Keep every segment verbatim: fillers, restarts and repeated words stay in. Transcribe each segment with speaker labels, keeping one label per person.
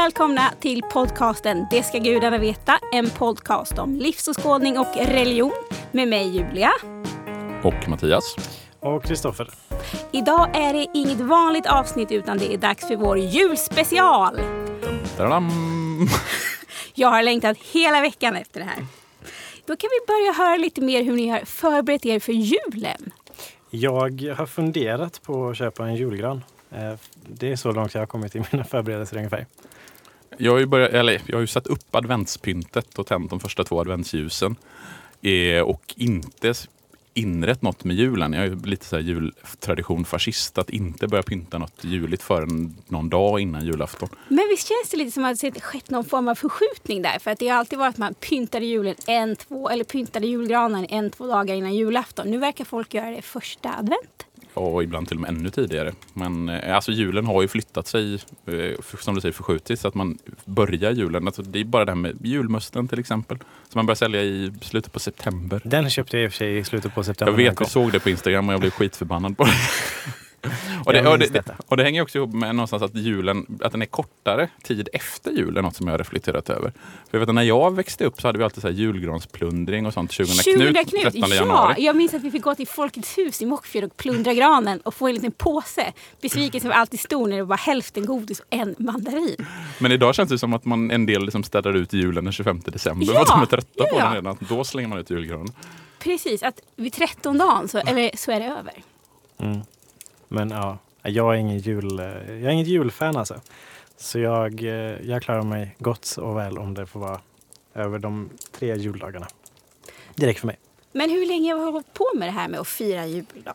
Speaker 1: välkomna till podcasten Det ska gudarna veta. En podcast om livsåskådning och religion med mig Julia.
Speaker 2: Och Mattias.
Speaker 3: Och Kristoffer.
Speaker 1: Idag är det inget vanligt avsnitt utan det är dags för vår julspecial.
Speaker 2: Tadam.
Speaker 1: Jag har längtat hela veckan efter det här. Då kan vi börja höra lite mer hur ni har förberett er för julen.
Speaker 3: Jag har funderat på att köpa en julgran. Det är så långt jag har kommit i mina förberedelser ungefär.
Speaker 2: Jag har ju, börjat, eller, jag har ju satt upp adventspyntet och tänt de första två adventsljusen. Eh, och inte inrätt något med julen. Jag är ju lite så här jultradition fascist att inte börja pynta något juligt förrän någon dag innan julafton.
Speaker 1: Men visst känns det lite som att det har skett någon form av förskjutning där? För att det har alltid varit att man pyntade julen en, två, eller pyntade julgranen en, två dagar innan julafton. Nu verkar folk göra det första advent.
Speaker 2: Och ibland till och med ännu tidigare. Men eh, alltså julen har ju flyttat sig, eh, som du säger, förskjutit så att man börjar julen. Alltså, det är bara det här med julmusten till exempel. Som man börjar sälja i slutet på september.
Speaker 3: Den köpte jag i och för sig i slutet på september.
Speaker 2: Jag vet, vi såg det på Instagram och jag blev skitförbannad på det. Och det, och, det, och det hänger också ihop med någonstans att julen, att den är kortare tid efter julen, något som jag har reflekterat över. För jag vet att när jag växte upp så hade vi alltid så här julgransplundring och sånt. tjugonde Knut, trettonde januari.
Speaker 1: Ja, jag minns att vi fick gå till Folkets hus i Mockfjord och plundra granen och få en liten påse. Besvikelsen var alltid stor när det var hälften godis och en mandarin.
Speaker 2: Men idag känns det som att man en del liksom städar ut julen den tjugofemte december.
Speaker 1: Ja,
Speaker 2: och de är trötta
Speaker 1: ja,
Speaker 2: på
Speaker 1: ja.
Speaker 2: den redan. Då slänger man ut julgranen.
Speaker 1: Precis, att vid trettonde dagen så, eller, så är det över.
Speaker 3: Mm. Men ja, jag är ingen jul, jag är inget julfan alltså. Så jag, jag klarar mig gott och väl om det får vara över de tre juldagarna. Direkt för mig.
Speaker 1: Men hur länge har du hållit på med det här med att fira jul då?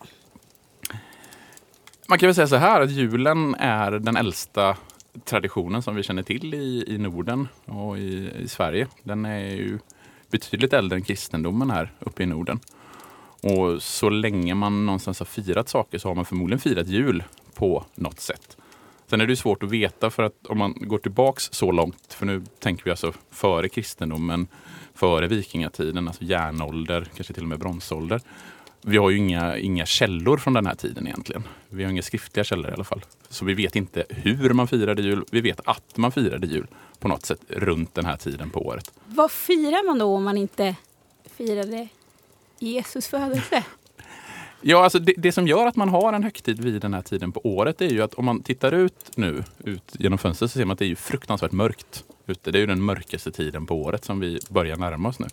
Speaker 2: Man kan väl säga så här att julen är den äldsta traditionen som vi känner till i, i Norden och i, i Sverige. Den är ju betydligt äldre än kristendomen här uppe i Norden. Och så länge man någonstans har firat saker så har man förmodligen firat jul på något sätt. Sen är det ju svårt att veta för att om man går tillbaks så långt, för nu tänker vi alltså före kristendomen, före vikingatiden, alltså järnålder, kanske till och med bronsålder. Vi har ju inga, inga källor från den här tiden egentligen. Vi har inga skriftliga källor i alla fall. Så vi vet inte hur man firade jul. Vi vet att man firade jul på något sätt runt den här tiden på året.
Speaker 1: Vad firar man då om man inte firade Jesus födelse?
Speaker 2: Ja, alltså det, det som gör att man har en högtid vid den här tiden på året är ju att om man tittar ut nu, ut genom fönstret så ser man att det är ju fruktansvärt mörkt ute. Det är ju den mörkaste tiden på året som vi börjar närma oss nu.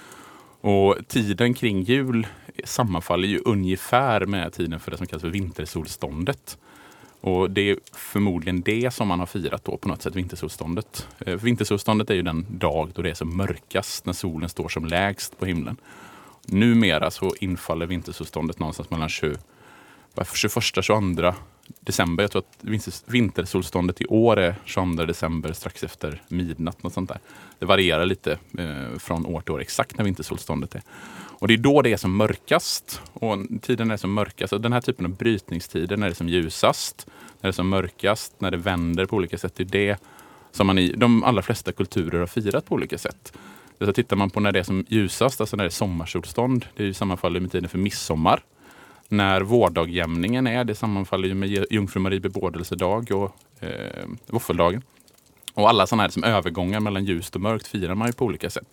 Speaker 2: Och tiden kring jul sammanfaller ju ungefär med tiden för det som kallas för vintersolståndet. Och det är förmodligen det som man har firat då på något sätt, vintersolståndet. För vintersolståndet är ju den dag då det är som mörkast, när solen står som lägst på himlen. Numera så infaller vintersolståndet någonstans mellan tjugoförsta och tjugoandra december. Jag tror att vintersolståndet i år är tjugoandra december strax efter midnatt. Något sånt där. Det varierar lite eh, från år till år exakt när vintersolståndet är. Och det är då det är som mörkast. Och tiden är som mörkast. Och den här typen av brytningstider när det är som ljusast, när det är som mörkast, när det vänder på olika sätt. Det är det som man i de allra flesta kulturer har firat på olika sätt. Så tittar man på när det är som ljusast, alltså när det är sommarsolstånd, det är ju sammanfaller med tiden för midsommar. När vårdagjämningen är, det sammanfaller ju med Jungfru Marie bebådelsedag och eh, våffeldagen. Och alla sådana här som övergångar mellan ljust och mörkt firar man ju på olika sätt.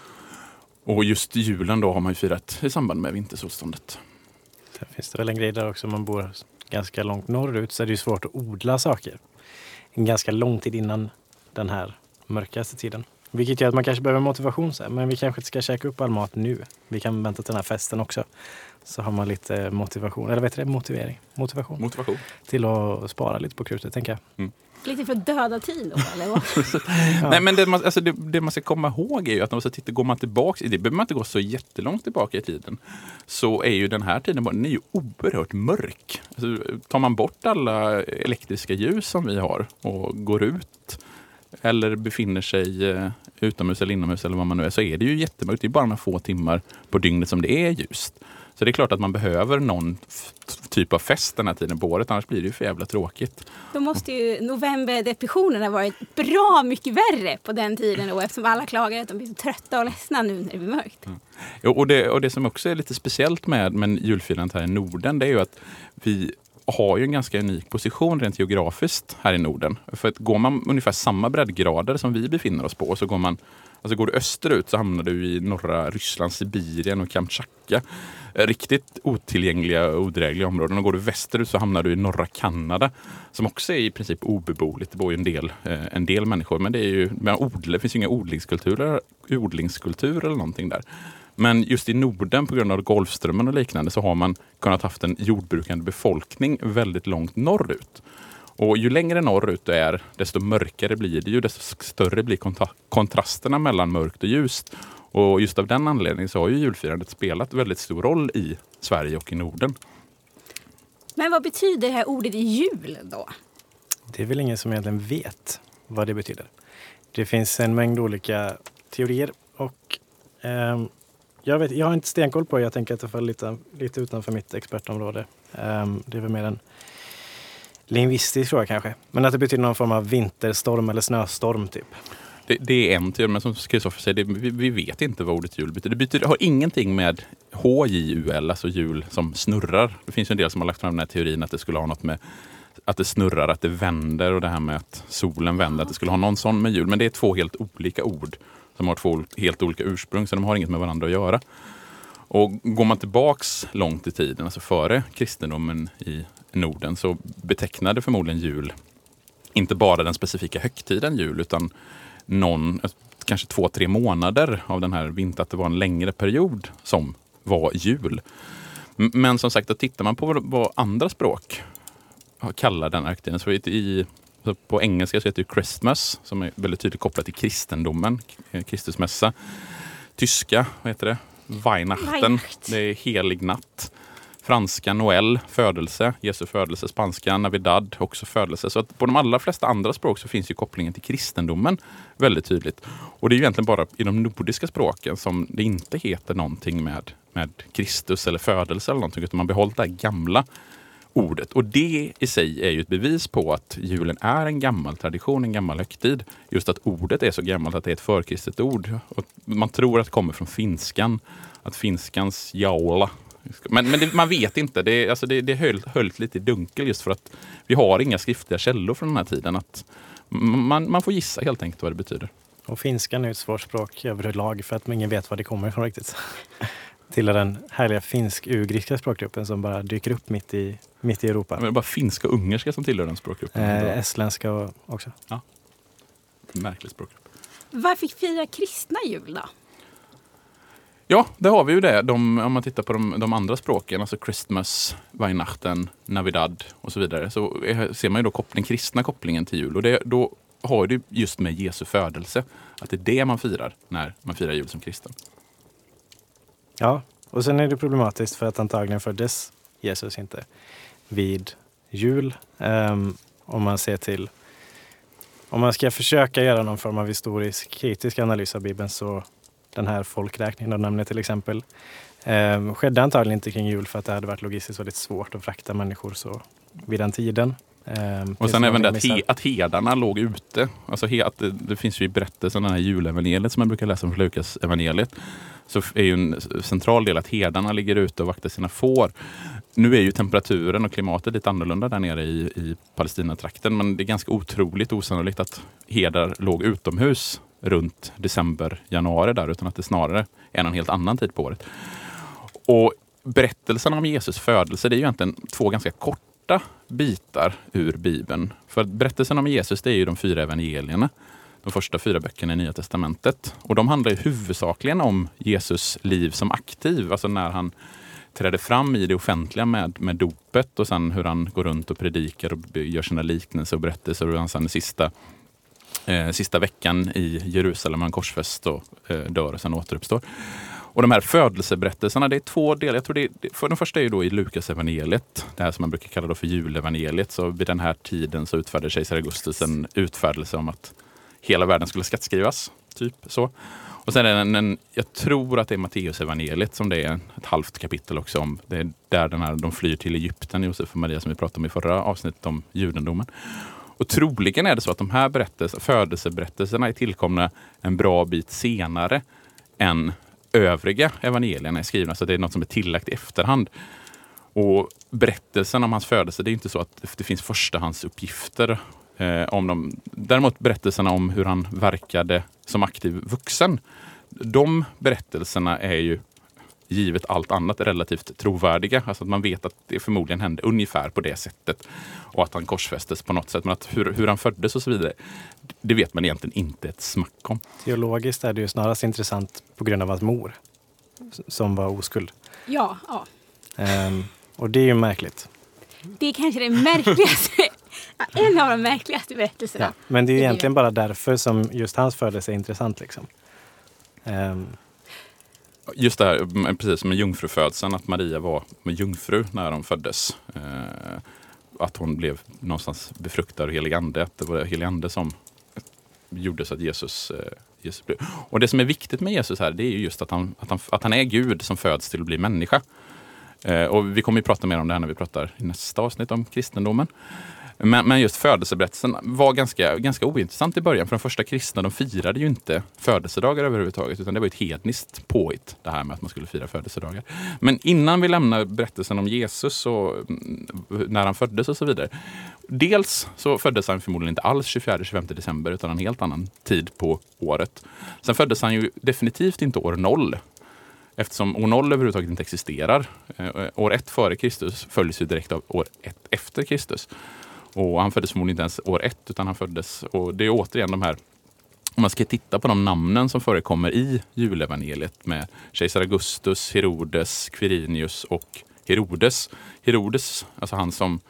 Speaker 2: Och just julen då har man ju firat i samband med vintersolståndet.
Speaker 3: Sen finns det väl en grej där också, om man bor ganska långt norrut så är det ju svårt att odla saker. En ganska lång tid innan den här mörkaste tiden. Vilket gör att man kanske behöver motivation så här, men vi kanske inte ska käka upp all mat nu. Vi kan vänta till den här festen också. Så har man lite motivation, eller vet du det, motivering. Motivation.
Speaker 2: Motivation.
Speaker 3: Till att spara lite på krutet, tänker jag.
Speaker 1: Mm. Lite för döda tid då, eller vad?
Speaker 2: Ja. Nej, men det man, alltså det, det man ska komma ihåg är ju att när man så tittar, går man tillbaka, det behöver man inte gå så jättelångt tillbaka i tiden, så är ju den här tiden, den är ju oerhört mörk. Alltså, tar man bort alla elektriska ljus som vi har och går ut eller befinner sig eh, utomhus eller inomhus eller vad man nu är, så är det ju jättemörkt. Det är bara några få timmar på dygnet som det är ljust. Så det är klart att man behöver någon f- typ av fest den här tiden på året, annars blir det ju för jävla tråkigt.
Speaker 1: Då måste ju novemberdepressionen ha varit bra mycket värre på den tiden då, eftersom alla klagar att de blir så trötta och ledsna nu när det blir mörkt.
Speaker 2: Mm. Jo, och, det, och det som också är lite speciellt med, med julfirandet här i Norden, det är ju att vi har ju en ganska unik position rent geografiskt här i Norden. För att går man ungefär samma breddgrader som vi befinner oss på, så går man, alltså går du österut så hamnar du i norra Ryssland, Sibirien och Kamchatka. Riktigt otillgängliga och odrägliga områden. Och går du västerut så hamnar du i norra Kanada, som också är i princip obeboeligt. Det bor ju en del, eh, en del människor, men det är ju, men odl, det finns ju inga odlingskulturer, odlingskultur eller någonting där. Men just i Norden, på grund av Golfströmmen och liknande, så har man kunnat haft en jordbrukande befolkning väldigt långt norrut. Och ju längre norrut det är, desto mörkare blir det ju, desto större blir kontra- kontrasterna mellan mörkt och ljust. Och just av den anledningen så har ju julfirandet spelat väldigt stor roll i Sverige och i Norden.
Speaker 1: Men vad betyder det här ordet jul då?
Speaker 3: Det är väl ingen som egentligen vet vad det betyder. Det finns en mängd olika teorier och eh, jag, vet, jag har inte stenkoll på det. Jag tänker att det faller lite, lite utanför mitt expertområde. Eh, det är väl mer en lingvistisk fråga kanske. Men att det betyder någon form av vinterstorm eller snöstorm typ.
Speaker 2: Det, det är en teori, men som Kristoffer säger, det, vi, vi vet inte vad ordet jul betyder. Det betyder, har ingenting med H J U L, alltså jul som snurrar. Det finns ju en del som har lagt fram den här teorin att det skulle ha något med att det snurrar, att det vänder och det här med att solen vänder, att det skulle ha någon sån med jul. Men det är två helt olika ord som har två helt olika ursprung, så de har inget med varandra att göra. Och går man tillbaks långt i tiden, alltså före kristendomen i Norden, så betecknade förmodligen jul inte bara den specifika högtiden jul, utan någon, kanske två, tre månader av den här vintern, att det var en längre period som var jul. Men som sagt, då tittar man på vad andra språk kallar den högtiden. Så i, så på engelska så heter det Christmas, som är väldigt tydligt kopplat till kristendomen, Kristusmässa. Tyska, vad heter det? Weihnachten,
Speaker 1: Weihnacht.
Speaker 2: Det är helig natt. Franska, Noel, födelse, Jesu födelse. Spanska, Navidad, också födelse. Så att på de allra flesta andra språk så finns ju kopplingen till kristendomen väldigt tydligt. Och det är ju egentligen bara i de nordiska språken som det inte heter någonting med, med Kristus eller födelse eller någonting, utan man behållit det här gamla ordet. Och det i sig är ju ett bevis på att julen är en gammal tradition, en gammal högtid. Just att ordet är så gammalt att det är ett förkristet ord. Och man tror att det kommer från finskan, att finskans jaula. Men, men det, man vet inte, det, alltså det, det höll, höll lite dunkel just för att vi har inga skriftliga källor från den här tiden. Att man, man får gissa helt enkelt vad det betyder.
Speaker 3: Och finskan är ett svårt språk överlag för att ingen vet var det kommer ifrån riktigt. Till den härliga finsk-ugriska språkgruppen som bara dyker upp mitt i, mitt i Europa.
Speaker 2: Men det är bara finska och ungerska som tillhör den språkgruppen.
Speaker 3: Eh, estländska och, också.
Speaker 2: Ja, märklig språkgrupp.
Speaker 1: Varför firar kristna jul då?
Speaker 2: Ja, det har vi ju det. De, om man tittar på de, de andra språken, alltså Christmas, Weihnachten, Navidad och så vidare, så är, ser man ju då kopp, den kristna kopplingen till jul. Och det, då har det just med Jesu födelse, att det är det man firar när man firar jul som kristen.
Speaker 3: Ja, och sen är det problematiskt för att antagligen föddes Jesus inte vid jul. Um, om man ser till, om man ska försöka göra någon form av historisk kritisk analys av Bibeln, så den här folkräkningen av namnet till exempel um, skedde antagligen inte kring jul för att det hade varit logistiskt väldigt svårt att frakta människor så vid den tiden. Um,
Speaker 2: och sen även det att, he, att herdarna låg ute. Alltså he, att det, det finns ju i berättelsen, den här julevangeliet som man brukar läsa från Lukas evangeliet, så är ju en central del att herdarna ligger ute och vaktar sina får. Nu är ju temperaturen och klimatet lite annorlunda där nere i, i Palestinatrakten, men det är ganska otroligt osannolikt att herdar låg utomhus runt december, januari där, utan att det snarare är en helt annan tid på året. Och berättelsen om Jesus födelse, det är ju egentligen två ganska korta bitar ur Bibeln. För berättelsen om Jesus, det är ju de fyra evangelierna. De första fyra böckerna i Nya testamentet. Och de handlar ju huvudsakligen om Jesus liv som aktiv. Alltså när han trädde fram i det offentliga med, med dopet, och sen hur han går runt och predikar och gör sina liknelser och berättelser, och han sen sista, eh, sista veckan i Jerusalem, han korsfäst och eh, dör och sen återuppstår. Och de här födelseberättelserna, det är två delar. Jag tror det, för den första är ju då i Lukas evangeliet, det här som man brukar kalla då för julevangeliet. Så vid den här tiden så utfärdade kejsar Augustus en utfärdelse om att hela världen skulle skattskrivas, typ så. Och sen är det en, en, jag tror att det är Matteus evangeliet som det är ett halvt kapitel också om. Det är där den här, de flyr till Egypten, Josef och Maria, som vi pratade om i förra avsnittet om judendomen. Och troligen är det så att de här berättelser, födelseberättelserna är tillkomna en bra bit senare än övriga evangelierna är skrivna, så det är något som är tillagt i efterhand. Och berättelsen om hans födelse, det är inte så att det finns förstahandsuppgifter eh, om dem. Däremot berättelserna om hur han verkade som aktiv vuxen, de berättelserna är ju givet allt annat relativt trovärdiga. Alltså att man vet att det förmodligen hände ungefär på det sättet och att han korsfästes på något sätt. Men att hur, hur han föddes och så vidare, det vet man egentligen inte ett smack om.
Speaker 3: Teologiskt är det ju snarast intressant på grund av hans mor som var oskuld.
Speaker 1: Ja, ja.
Speaker 3: Um, och det är ju märkligt.
Speaker 1: Det är kanske det märkligaste, en av de märkligaste berättelserna.
Speaker 3: Ja, men det är ju egentligen bara därför som just hans födelse är intressant. Liksom. Um,
Speaker 2: Just det här, precis som med jungfrufödseln, att Maria var med jungfru när hon föddes. Eh, att hon blev någonstans befruktad av helig ande. Att det var helig ande som gjorde så att Jesus, eh, Jesus blev. Och det som är viktigt med Jesus här, det är ju just att han, att han, att han är Gud som föds till att bli människa. Eh, och vi kommer ju prata mer om det här när vi pratar i nästa avsnitt om kristendomen. Men, men just födelseberättelsen var ganska, ganska ointressant i början. För de första kristna, de firade ju inte födelsedagar överhuvudtaget. Utan det var ett hedniskt påhitt, det här med att man skulle fira födelsedagar. Men innan vi lämnar berättelsen om Jesus och när han föddes och så vidare. Dels så föddes han förmodligen inte alls tjugofjärde till tjugofemte december utan en helt annan tid på året. Sen föddes han ju definitivt inte år noll. Eftersom år noll överhuvudtaget inte existerar. Eh, år ett före Kristus följs ju direkt av år ett efter Kristus. Och han föddes förmodligen inte ens år ett utan han föddes, och det är återigen de här, om man ska titta på de namnen som förekommer i julevangeliet med kejsar Augustus, Herodes, Quirinius och Herodes. Herodes, alltså han som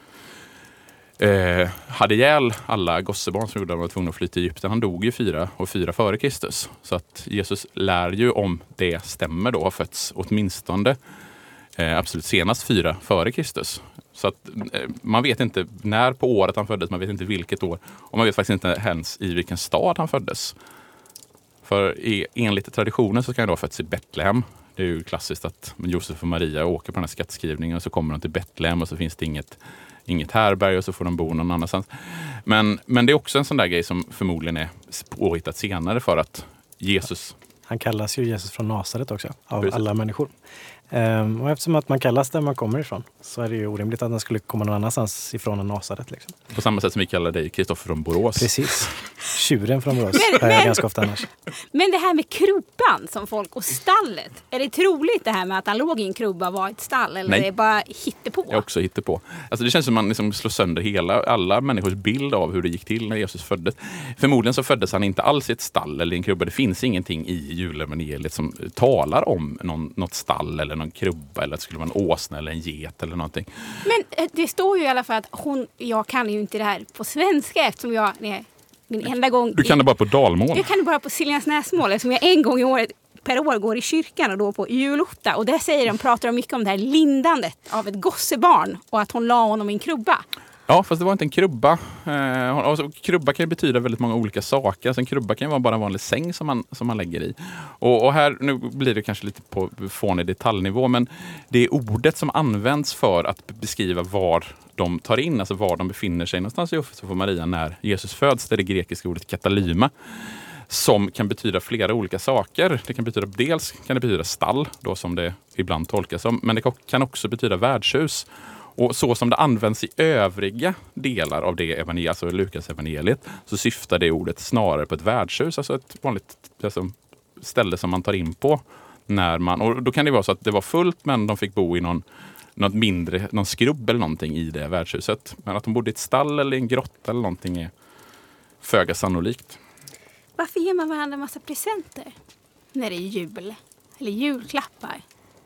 Speaker 2: eh, hade ihjäl alla gossebarn som gjorde att de var tvungna att fly till Egypten. Han dog ju fyra och fyra före Kristus. Så att Jesus lär ju, om det stämmer då, har fötts åtminstone eh, absolut senast fyra före Kristus. Så att eh, man vet inte när på året han föddes, man vet inte vilket år. Och man vet faktiskt inte ens i vilken stad han föddes. För i, enligt traditionen så kan han då ha fötts i Betlehem. Det är ju klassiskt att Josef och Maria åker på den här skattskrivningen och så kommer de till Betlehem och så finns det inget, inget härberg och så får de bo någon annanstans. Men, men det är också en sån där grej som förmodligen är påhittat senare för att Jesus...
Speaker 3: Han kallas ju Jesus från Nasaret också, av
Speaker 2: Precis.
Speaker 3: alla människor. Um, och eftersom att man kallas där man kommer ifrån så är det ju orimligt att han skulle komma någon annanstans ifrån än Nasaret. Liksom.
Speaker 2: På samma sätt som vi kallar dig Kristoffer från Borås.
Speaker 3: Precis. Tjuren från Borås
Speaker 1: Men-
Speaker 3: hör jag
Speaker 1: men-
Speaker 3: ganska ofta annars.
Speaker 1: Men det här med krubban som folk och stallet. Är det troligt det här med att han låg i en krubba var ett stall? Eller
Speaker 2: Nej.
Speaker 1: är det bara hittepå?
Speaker 2: Jag också hittar på. Alltså det känns som att man liksom slår sönder hela, alla människors bild av hur det gick till när Jesus föddes. Förmodligen så föddes han inte alls i ett stall eller i en krubba. Det finns ingenting i julevangeliet som talar om någon, något stall eller någon krubba eller att det skulle vara en åsna eller en get eller någonting.
Speaker 1: Men eh, det står ju i alla fall att hon, jag kan ju inte det här på svenska eftersom jag, nej, min enda gång...
Speaker 2: Du kan det bara på dalmål.
Speaker 1: Jag kan det bara på Siljansnäsmål eftersom jag en gång i året per år går i kyrkan och då på julotta. Och där säger de, pratar de mycket om det här lindandet av ett gossebarn och att hon la honom i en krubba.
Speaker 2: Ja, fast det var inte en krubba. Eh, alltså, krubba kan ju betyda väldigt många olika saker. Alltså, en krubba kan ju vara bara en vanlig säng som man, som man lägger i. Och, och här, nu blir det kanske lite på fånig detaljnivå, men det är ordet som används för att beskriva var de tar in, alltså var de befinner sig någonstans i Josef och Maria när Jesus föds. Det är det grekiska ordet katalyma. Som kan betyda flera olika saker. Det kan betyda, dels kan det betyda stall, då som det ibland tolkas som, men det kan också betyda värdshus. Och så som det används i övriga delar av det evangeliet, alltså Lukas evangeliet, så syftar det ordet snarare på ett värdshus, alltså ett vanligt alltså, ställe som man tar in på när man, och då kan det vara så att det var fullt men de fick bo i någon, något mindre, någon skrubb eller någonting i det värdshuset. Men att de bodde i ett stall eller i en grotta eller någonting är föga sannolikt.
Speaker 1: Varför ger man varandra en massa presenter när det är jul? Eller julklappar?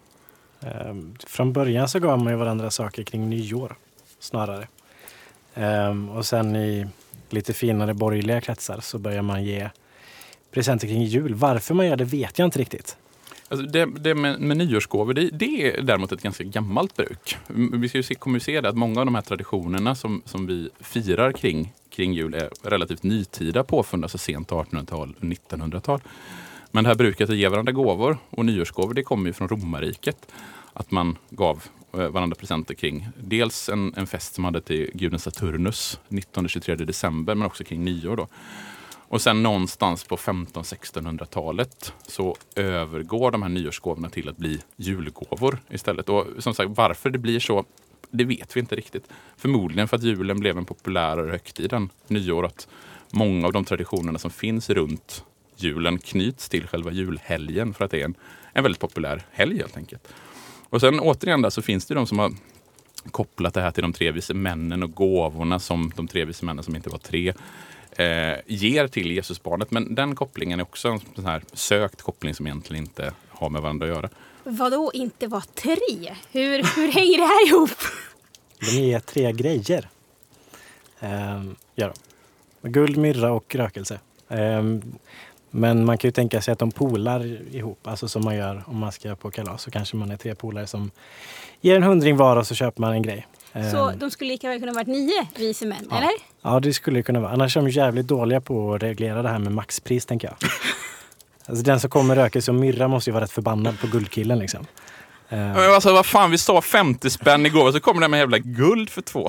Speaker 3: Um, från början så gav man ju varandra saker kring nyår snarare. Um, och sen i lite finare borgerliga kretsar så börjar man ge presenter kring jul. Varför man gör det vet jag inte riktigt.
Speaker 2: Alltså det, det med, med nyårsgåvor, det, det är däremot ett ganska gammalt bruk. Vi ska ju se, kommer ju se det att många av de här traditionerna som, som vi firar kring, kring jul är relativt nytida påfunda, så sent artonhundratal och nittonhundratal. Men det här bruket att ge varandra gåvor och nyårsgåvor, det kommer ju från romarriket. Att man gav varandra presenter kring dels en, en fest som hade till guden Saturnus nittonde till tjugotredje december, men också kring nyår då. Och sen någonstans på femton-sextonhundratalet så övergår de här nyårsgåvorna till att bli julgåvor istället. Och som sagt, varför det blir så, Det vet vi inte riktigt. Förmodligen för att julen blev en populärare högtid än nyåret. Många av de traditionerna som finns runt julen knyts till själva julhelgen för att det är en, en väldigt populär helg helt enkelt. Och sen återigen där så finns det de som har kopplat det här till de tre vise männen och gåvorna som de tre vise männen som inte var tre eh, ger till Jesusbarnet. Men den kopplingen är också en sån här sökt koppling som egentligen inte har med varandra att göra.
Speaker 1: Vadå inte var tre? Hur, hur hänger det här ihop?
Speaker 3: De ger tre grejer. Um, ja då. Guld, myrra och rökelse. Um, men man kan ju tänka sig att de polar ihop. Alltså som man gör om man ska på kalas. Så kanske man är tre polare som ger en hundring var och så köper man en grej.
Speaker 1: Så
Speaker 3: Um,
Speaker 1: de skulle lika väl kunna vara nio vise män,
Speaker 3: ja.
Speaker 1: eller?
Speaker 3: Ja, det skulle det kunna vara. Annars är de jävligt dåliga på att reglera det här med maxpris, tänker jag. Alltså den som kommer rökelse och myrra måste ju vara rätt förbannad på guldkillen liksom. Uh,
Speaker 2: Men alltså vad fan, vi sa femtio spänn igår och så kommer det med jävla guld för två.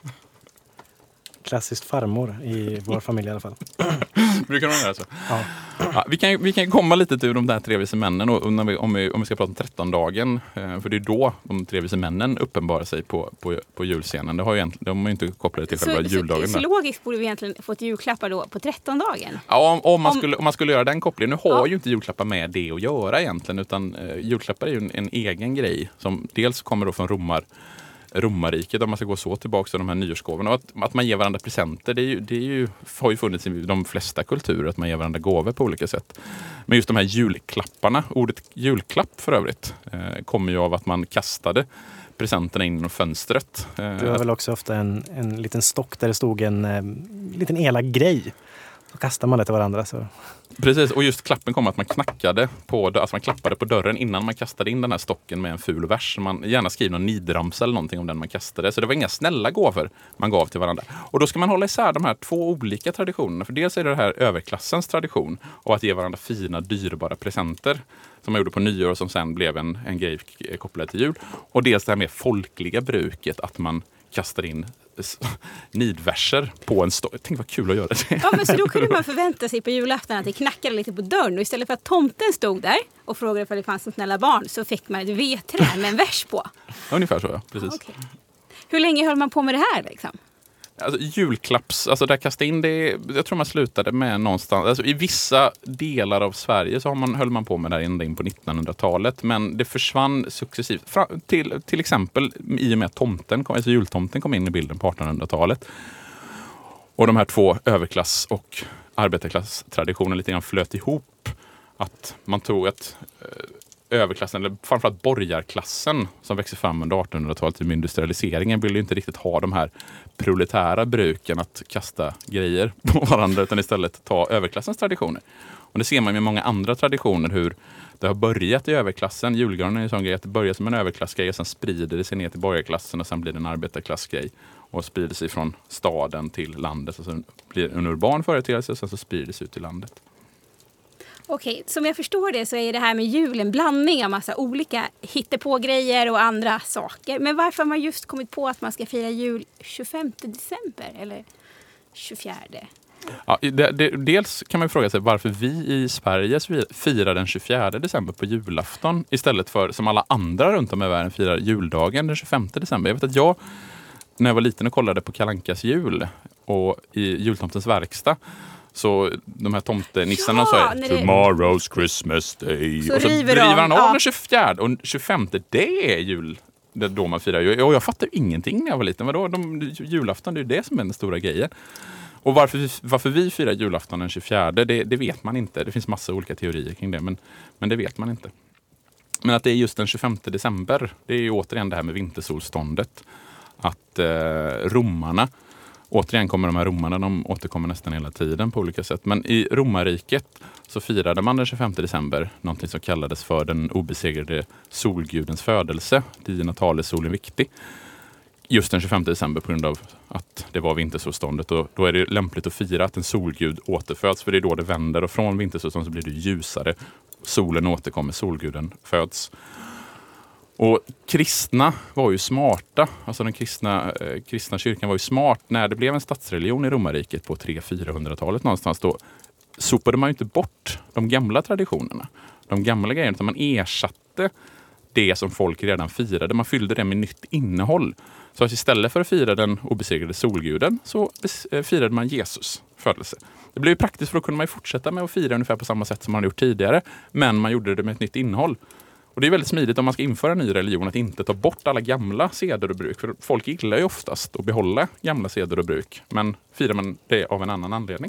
Speaker 3: Klassiskt farmor i vår familj i alla fall.
Speaker 2: Brukar de göra så?
Speaker 3: Ja.
Speaker 2: Ja, vi, kan, vi kan komma lite till de där tre vise männen och, och när vi, om, vi, om vi ska prata om trettondagen, eh, för det är då de tre vise männen uppenbarar sig på, på, på julscenen. Det har ju egentligen, de har ju inte kopplat det till själva
Speaker 1: Så,
Speaker 2: juldagen.
Speaker 1: så, så
Speaker 2: där.
Speaker 1: logiskt borde vi egentligen fått julklappar då på trettondagen.
Speaker 2: Ja, om, om, man
Speaker 1: Om-
Speaker 2: skulle, om man skulle göra den kopplingen. Nu har
Speaker 1: Ja.
Speaker 2: ju inte julklappar med det att göra egentligen, utan eh, julklappar är ju en, en egen grej som dels kommer då från romar, romarriket, om man ska gå så tillbaka till de här nyårsgåvorna. Och att, att man ger varandra presenter, det, är ju, det är ju, har ju funnits i de flesta kulturer, att man ger varandra gåvor på olika sätt. Men just de här julklapparna, ordet julklapp för övrigt, eh, kommer ju av att man kastade presenterna in genom fönstret. Eh,
Speaker 3: Det var väl också ofta en, en liten stock där det stod en eh, liten elak grej. Då kastar man det till varandra. Så.
Speaker 2: Precis, och just klappen kom att man knackade på, alltså man klappade på dörren innan man kastade in den här stocken med en ful vers. Man gärna skriver någon nidramsa eller någonting om den man kastade. Så det var inga snälla gåvor man gav till varandra. Och då ska man hålla isär de här två olika traditionerna. För dels är det här överklassens tradition av att ge varandra fina, dyrbara presenter som man gjorde på nyår och som sen blev en, en grej kopplad till jul. Och dels det här med folkliga bruket att man kastar in nidverser på en stock. Tänk vad kul att göra det.
Speaker 1: Ja, men så då kunde man förvänta sig på julafton att det knackade lite på dörren. Och istället för att tomten stod där och frågade om det fanns några snälla barn så fick man ett vedträ med en vers på.
Speaker 2: Ungefär så, ja. Precis.
Speaker 1: Ja, okej. Hur länge höll man på med det här liksom?
Speaker 2: Alltså julklapps, alltså där kasta in det, jag tror man slutade med någonstans, alltså i vissa delar av Sverige så har man, höll man på med det här ända in på nittonhundratalet, men det försvann successivt, fram, till, till exempel i och med att tomten kom, alltså jultomten kom in i bilden på artonhundratalet. Och de här två överklass- och arbetarklasstraditioner lite grann flöt ihop, att man tog att överklassen, eller framförallt borgarklassen som växer fram under artonhundratalet med industrialiseringen vill ju inte riktigt ha de här proletära bruken att kasta grejer på varandra utan istället ta överklassens traditioner. Och det ser man med många andra traditioner hur det har börjat i överklassen. Julgranen är en sån grej att det börjar som en överklassgrej och sen sprider det sig ner till borgarklassen och sen blir det en arbetarklassgrej och sprider sig från staden till landet och sen blir det en urban företeelse och sen så sprider det sig ut till landet.
Speaker 1: Okej, som jag förstår det så är det här med jul en blandning av massa olika hittepå-grejer och andra saker. Men varför har man just kommit på att man ska fira jul tjugofemte december eller tjugofjärde?
Speaker 2: Ja, det, det, dels kan man fråga sig varför vi i Sverige firar den tjugofjärde december på julafton istället för som alla andra runt om i världen firar juldagen den tjugofemte december. Jag vet att jag, när jag var liten och kollade på Kalle Ankas jul och i jultomtens verkstad, så de här tomtenissarna
Speaker 1: Ja,
Speaker 2: sa
Speaker 1: när det-
Speaker 2: Tomorrow's Christmas day.
Speaker 1: Så
Speaker 2: och så
Speaker 1: river de,
Speaker 2: river han av
Speaker 1: ja.
Speaker 2: den tjugofjärde och tjugofemte, det är jul. Det är då man firar jul. Och jag fattade ingenting när jag var liten. Vadå? De, julafton, det är ju det som är den stora grejen. Och varför vi, varför vi firar julafton den tjugofjärde, det, det vet man inte. Det finns massa olika teorier kring det, men, men det vet man inte. Men att det är just den tjugofemte december, det är ju återigen det här med vintersolståndet. Att eh, romarna, återigen kommer de här romarna, de återkommer nästan hela tiden på olika sätt. Men i romarriket så firade man den tjugofemte december någonting som kallades för den obesegrade solgudens födelse. Di natalis solen viktig. Just den tjugofemte december på grund av att det var vintersolståndet. Och då är det lämpligt att fira att en solgud återföds, för det är då det vänder och från vintersolståndet så blir det ljusare. Solen återkommer, solguden föds. Och kristna var ju smarta, alltså den kristna, eh, kristna kyrkan var ju smart när det blev en statsreligion i romarriket på tre till fyrahundratalet någonstans. Då sopade man ju inte bort de gamla traditionerna, de gamla grejerna, utan man ersatte det som folk redan firade. Man fyllde det med nytt innehåll. Så att istället för att fira den obesegrade solguden så firade man Jesus födelse. Det blev ju praktiskt, för då kunde man ju fortsätta med att fira ungefär på samma sätt som man hade gjort tidigare. Men man gjorde det med ett nytt innehåll. Och det är väldigt smidigt om man ska införa en ny religion att inte ta bort alla gamla seder och bruk. För folk gillar ju oftast att behålla gamla seder och bruk. Men firar man det av en annan anledning.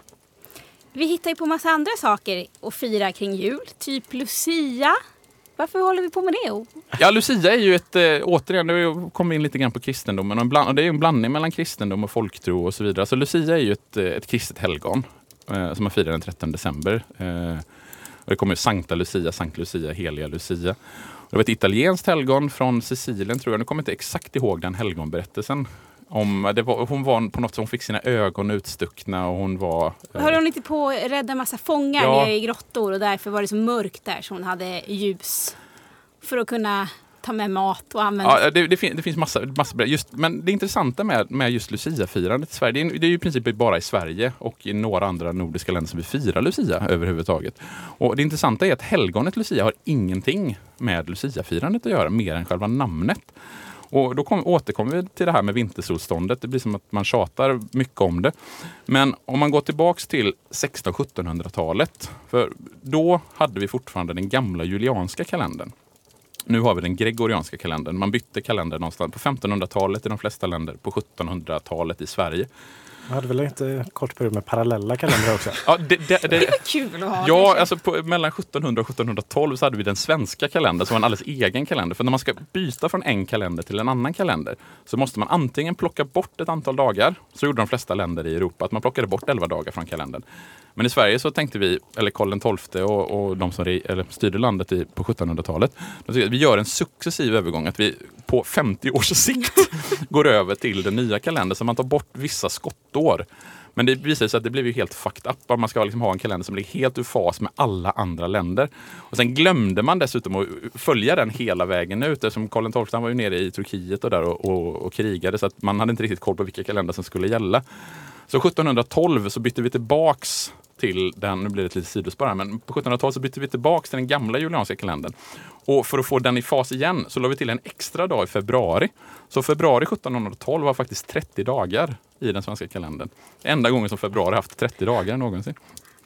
Speaker 1: Vi hittar ju på massa andra saker att fira kring jul. Typ Lucia. Varför håller vi på med det?
Speaker 2: Ja, Lucia är ju ett, äh, återigen, det kommer in lite grann på kristendomen. Och, en bland, och det är en blandning mellan kristendom och folktro och så vidare. Så Lucia är ju ett, ett kristet helgon äh, som man firar den trettonde december. Äh, och det kommer ju Sankta Lucia, Sankt Lucia, Heliga Lucia. Och det var ett italienskt helgon från Sicilien, tror jag. Nu kommer jag inte exakt ihåg den helgonberättelsen. Om det var, hon var på något som hon fick sina ögon utstuckna och hon var...
Speaker 1: Eh... Hörde hon inte på att rädda massa fångar ja. nere i grottor och därför var det så mörkt där så hon hade ljus för att kunna ta med mat och använda...
Speaker 2: Ja, det, det, fin- det finns massa, massa just, men det intressanta med, med just Lucia-firandet i Sverige, det är, det är ju i princip bara i Sverige och i några andra nordiska länder som vi firar Lucia överhuvudtaget. Och det intressanta är att helgonet Lucia har ingenting med Lucia-firandet att göra, mer än själva namnet. Och då kom, återkommer vi till det här med vintersolståndet. Det blir som att man tjatar mycket om det. Men om man går tillbaks till sextonhundra-sjuttonhundratalet, för då hade vi fortfarande den gamla julianska kalendern. Nu har vi den gregorianska kalendern. Man bytte kalender någonstans på femtonhundratalet i de flesta länder, på sjuttonhundratalet i Sverige.
Speaker 3: Jag hade väl inte kort period med parallella kalendrar också?
Speaker 2: Ja, det, det, det,
Speaker 1: det är kul att ha.
Speaker 2: Ja, alltså på, mellan sjuttonhundra och sjuttonhundratolv så hade vi den svenska kalendern som var en alldeles egen kalender. För när man ska byta från en kalender till en annan kalender så måste man antingen plocka bort ett antal dagar. Så gjorde de flesta länder i Europa, att man plockade bort elva dagar från kalendern. Men i Sverige så tänkte vi, eller Karl den tolfte och, och de som re, eller styrde landet i, på sjuttonhundratalet, att vi gör en successiv övergång. Att vi på femtio års sikt går över till den nya kalendern. Så man tar bort vissa skottår. Men det visar sig att det blev ju helt fucked up. Man ska liksom ha en kalender som blir helt ur fas med alla andra länder. Och sen glömde man dessutom att följa den hela vägen ut. Eftersom Karl den tolfte var ju nere i Turkiet och där och, och, och krigade. Så att man hade inte riktigt koll på vilka kalender som skulle gälla. Så sjuttonhundratolv så bytte vi tillbaks till den, nu blir det ett litet sidospår här, men på sjuttonhundratalet så bytte vi tillbaks till den gamla julianska kalendern. Och för att få den i fas igen så la vi till en extra dag i februari. Så februari sjuttonhundratolv var faktiskt trettio dagar i den svenska kalendern. Enda gången som februari haft trettio dagar någonsin.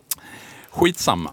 Speaker 2: Skitsamma.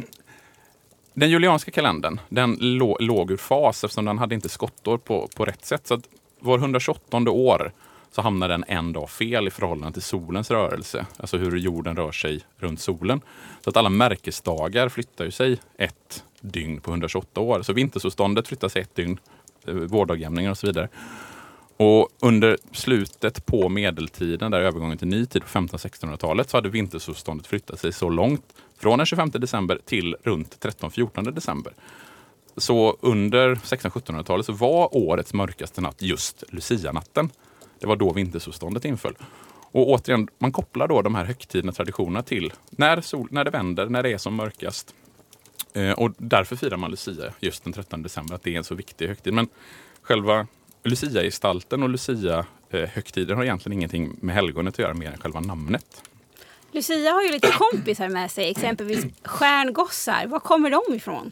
Speaker 2: Den julianska kalendern, den lå, låg ur fas eftersom den hade inte skottår på, på rätt sätt. Så att var hundratjugoåttonde år så hamnar den en dag fel i förhållande till solens rörelse. Alltså hur jorden rör sig runt solen. Så att alla märkesdagar flyttar ju sig ett dygn på hundratjugoåtta år. Så vintersolståndet flyttar sig ett dygn, vårdagjämningen och så vidare. Och under slutet på medeltiden, där övergången till ny tid på femton-sextonhundratalet, så hade vintersolståndet flyttat sig så långt från den tjugofemte december till runt tretton-fjortonde december. Så under sexton-sjuttonhundratalet så var årets mörkaste natt just Lucia-natten. Det var då vintersolståndet inföll. Och återigen, man kopplar då de här högtidliga traditionerna till när, sol, när det vänder, när det är som mörkast. Eh, och därför firar man Lucia just den trettonde december, att det är en så viktig högtid. Men själva Lucia-gestalten och Lucia-högtiden har egentligen ingenting med helgonet att göra mer än själva namnet.
Speaker 1: Lucia har ju lite kompisar med sig, exempelvis stjärngossar. Var kommer de ifrån?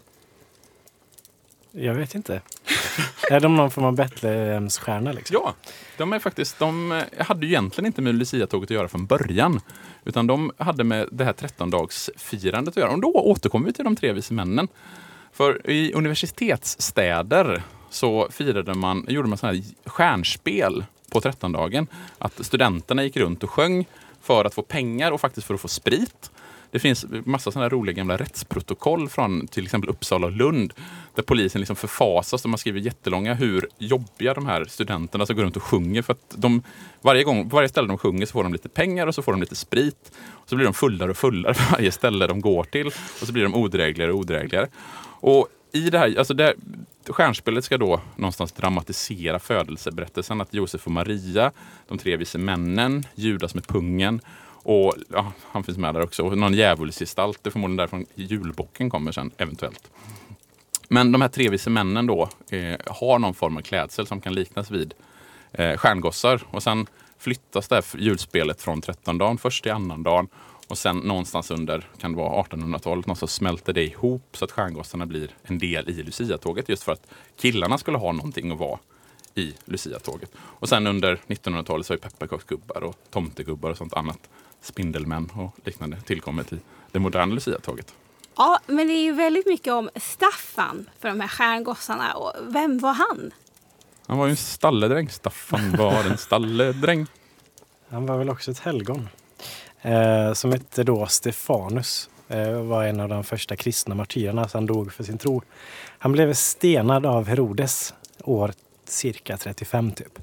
Speaker 3: Jag vet inte. Är de någon form av Betlehemsstjärna liksom?
Speaker 2: Ja, de är faktiskt, de hade ju egentligen inte med Lucia-tåget att göra från början. Utan de hade med det här trettondagsfirandet att göra. Och då återkommer vi till de tre vise männen. För i universitetsstäder så firade man, gjorde man sådana här stjärnspel på trettondagen. Att studenterna gick runt och sjöng för att få pengar och faktiskt för att få sprit. Det finns massa sådana här roliga gamla rättsprotokoll från till exempel Uppsala och Lund där polisen liksom förfasas och man skriver jättelånga hur jobbiga de här studenterna som går runt och sjunger, för att de, varje gång, varje ställe de sjunger så får de lite pengar och så får de lite sprit och så blir de fullare och fullare för varje ställe de går till och så blir de odrägligare och odrägligare. Och i det här, alltså det här, stjärnspelet ska då någonstans dramatisera födelseberättelsen, att Josef och Maria, de tre vise männen, Judas med pungen och ja, han finns med där också. Och någon djävulsgestalt, det är förmodligen därifrån julbocken kommer sen eventuellt. Men de här tre vise männen då eh, har någon form av klädsel som kan liknas vid eh, stjärngossar. Och sen flyttas det här julspelet från trettondagen först till annandagen. Och sen någonstans under, kan det vara artonhundratalet, någonstans så smälter det ihop så att stjärngossarna blir en del i Lucia-tåget. Just för att killarna skulle ha någonting att vara i Lucia-tåget. Och sen under nittonhundratalet så har ju pepparkaksgubbar och tomtegubbar och sånt annat, spindelmän och liknande tillkommit i det moderna Lucia-tåget.
Speaker 1: Ja, men det är ju väldigt mycket om Staffan för de här stjärngossarna. Och vem var han?
Speaker 2: Han var ju en stalledräng. Staffan var en stalledräng.
Speaker 3: Han var väl också ett helgon. Eh, som hette då Stefanus. Eh, var en av de första kristna martyrerna, så han dog för sin tro. Han blev stenad av Herodes år cirka trettiofem typ.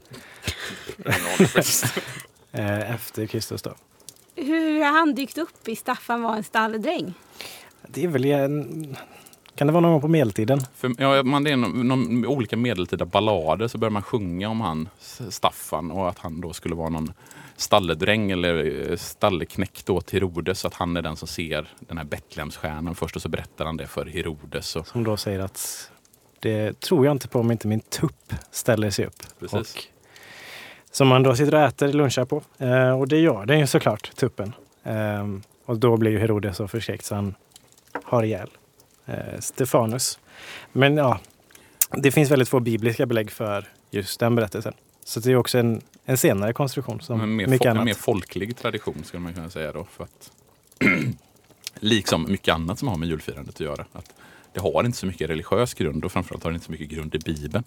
Speaker 3: eh, efter Kristus då.
Speaker 1: Hur har han dykt upp i Staffan var en stalledräng?
Speaker 3: Det är väl en... Kan det vara någon gång på medeltiden?
Speaker 2: För, ja, man, det är någon, någon, olika medeltida ballader så börjar man sjunga om han Staffan och att han då skulle vara någon stalledräng eller stalleknäck då till Herodes, så att han är den som ser den här Betlehemsstjärnan först och så berättar han det för Herodes. Och...
Speaker 3: Som då säger att det tror jag inte på om inte min tupp ställer sig upp.
Speaker 2: Precis.
Speaker 3: Och, som man då sitter och äter lunchar på. Eh, och det gör det ju såklart, tuppen. Eh, och då blir ju Herodes så förskräckt så han har ihjäl eh, Stefanus. Men ja, det finns väldigt få bibliska belägg för just den berättelsen. Så det är också en, en senare konstruktion som
Speaker 2: en mer,
Speaker 3: mycket
Speaker 2: fo-
Speaker 3: annat.
Speaker 2: en mer folklig tradition skulle man kunna säga då. För att liksom mycket annat som har med julfirandet att göra. Att det har inte så mycket religiös grund och framförallt har det inte så mycket grund i Bibeln.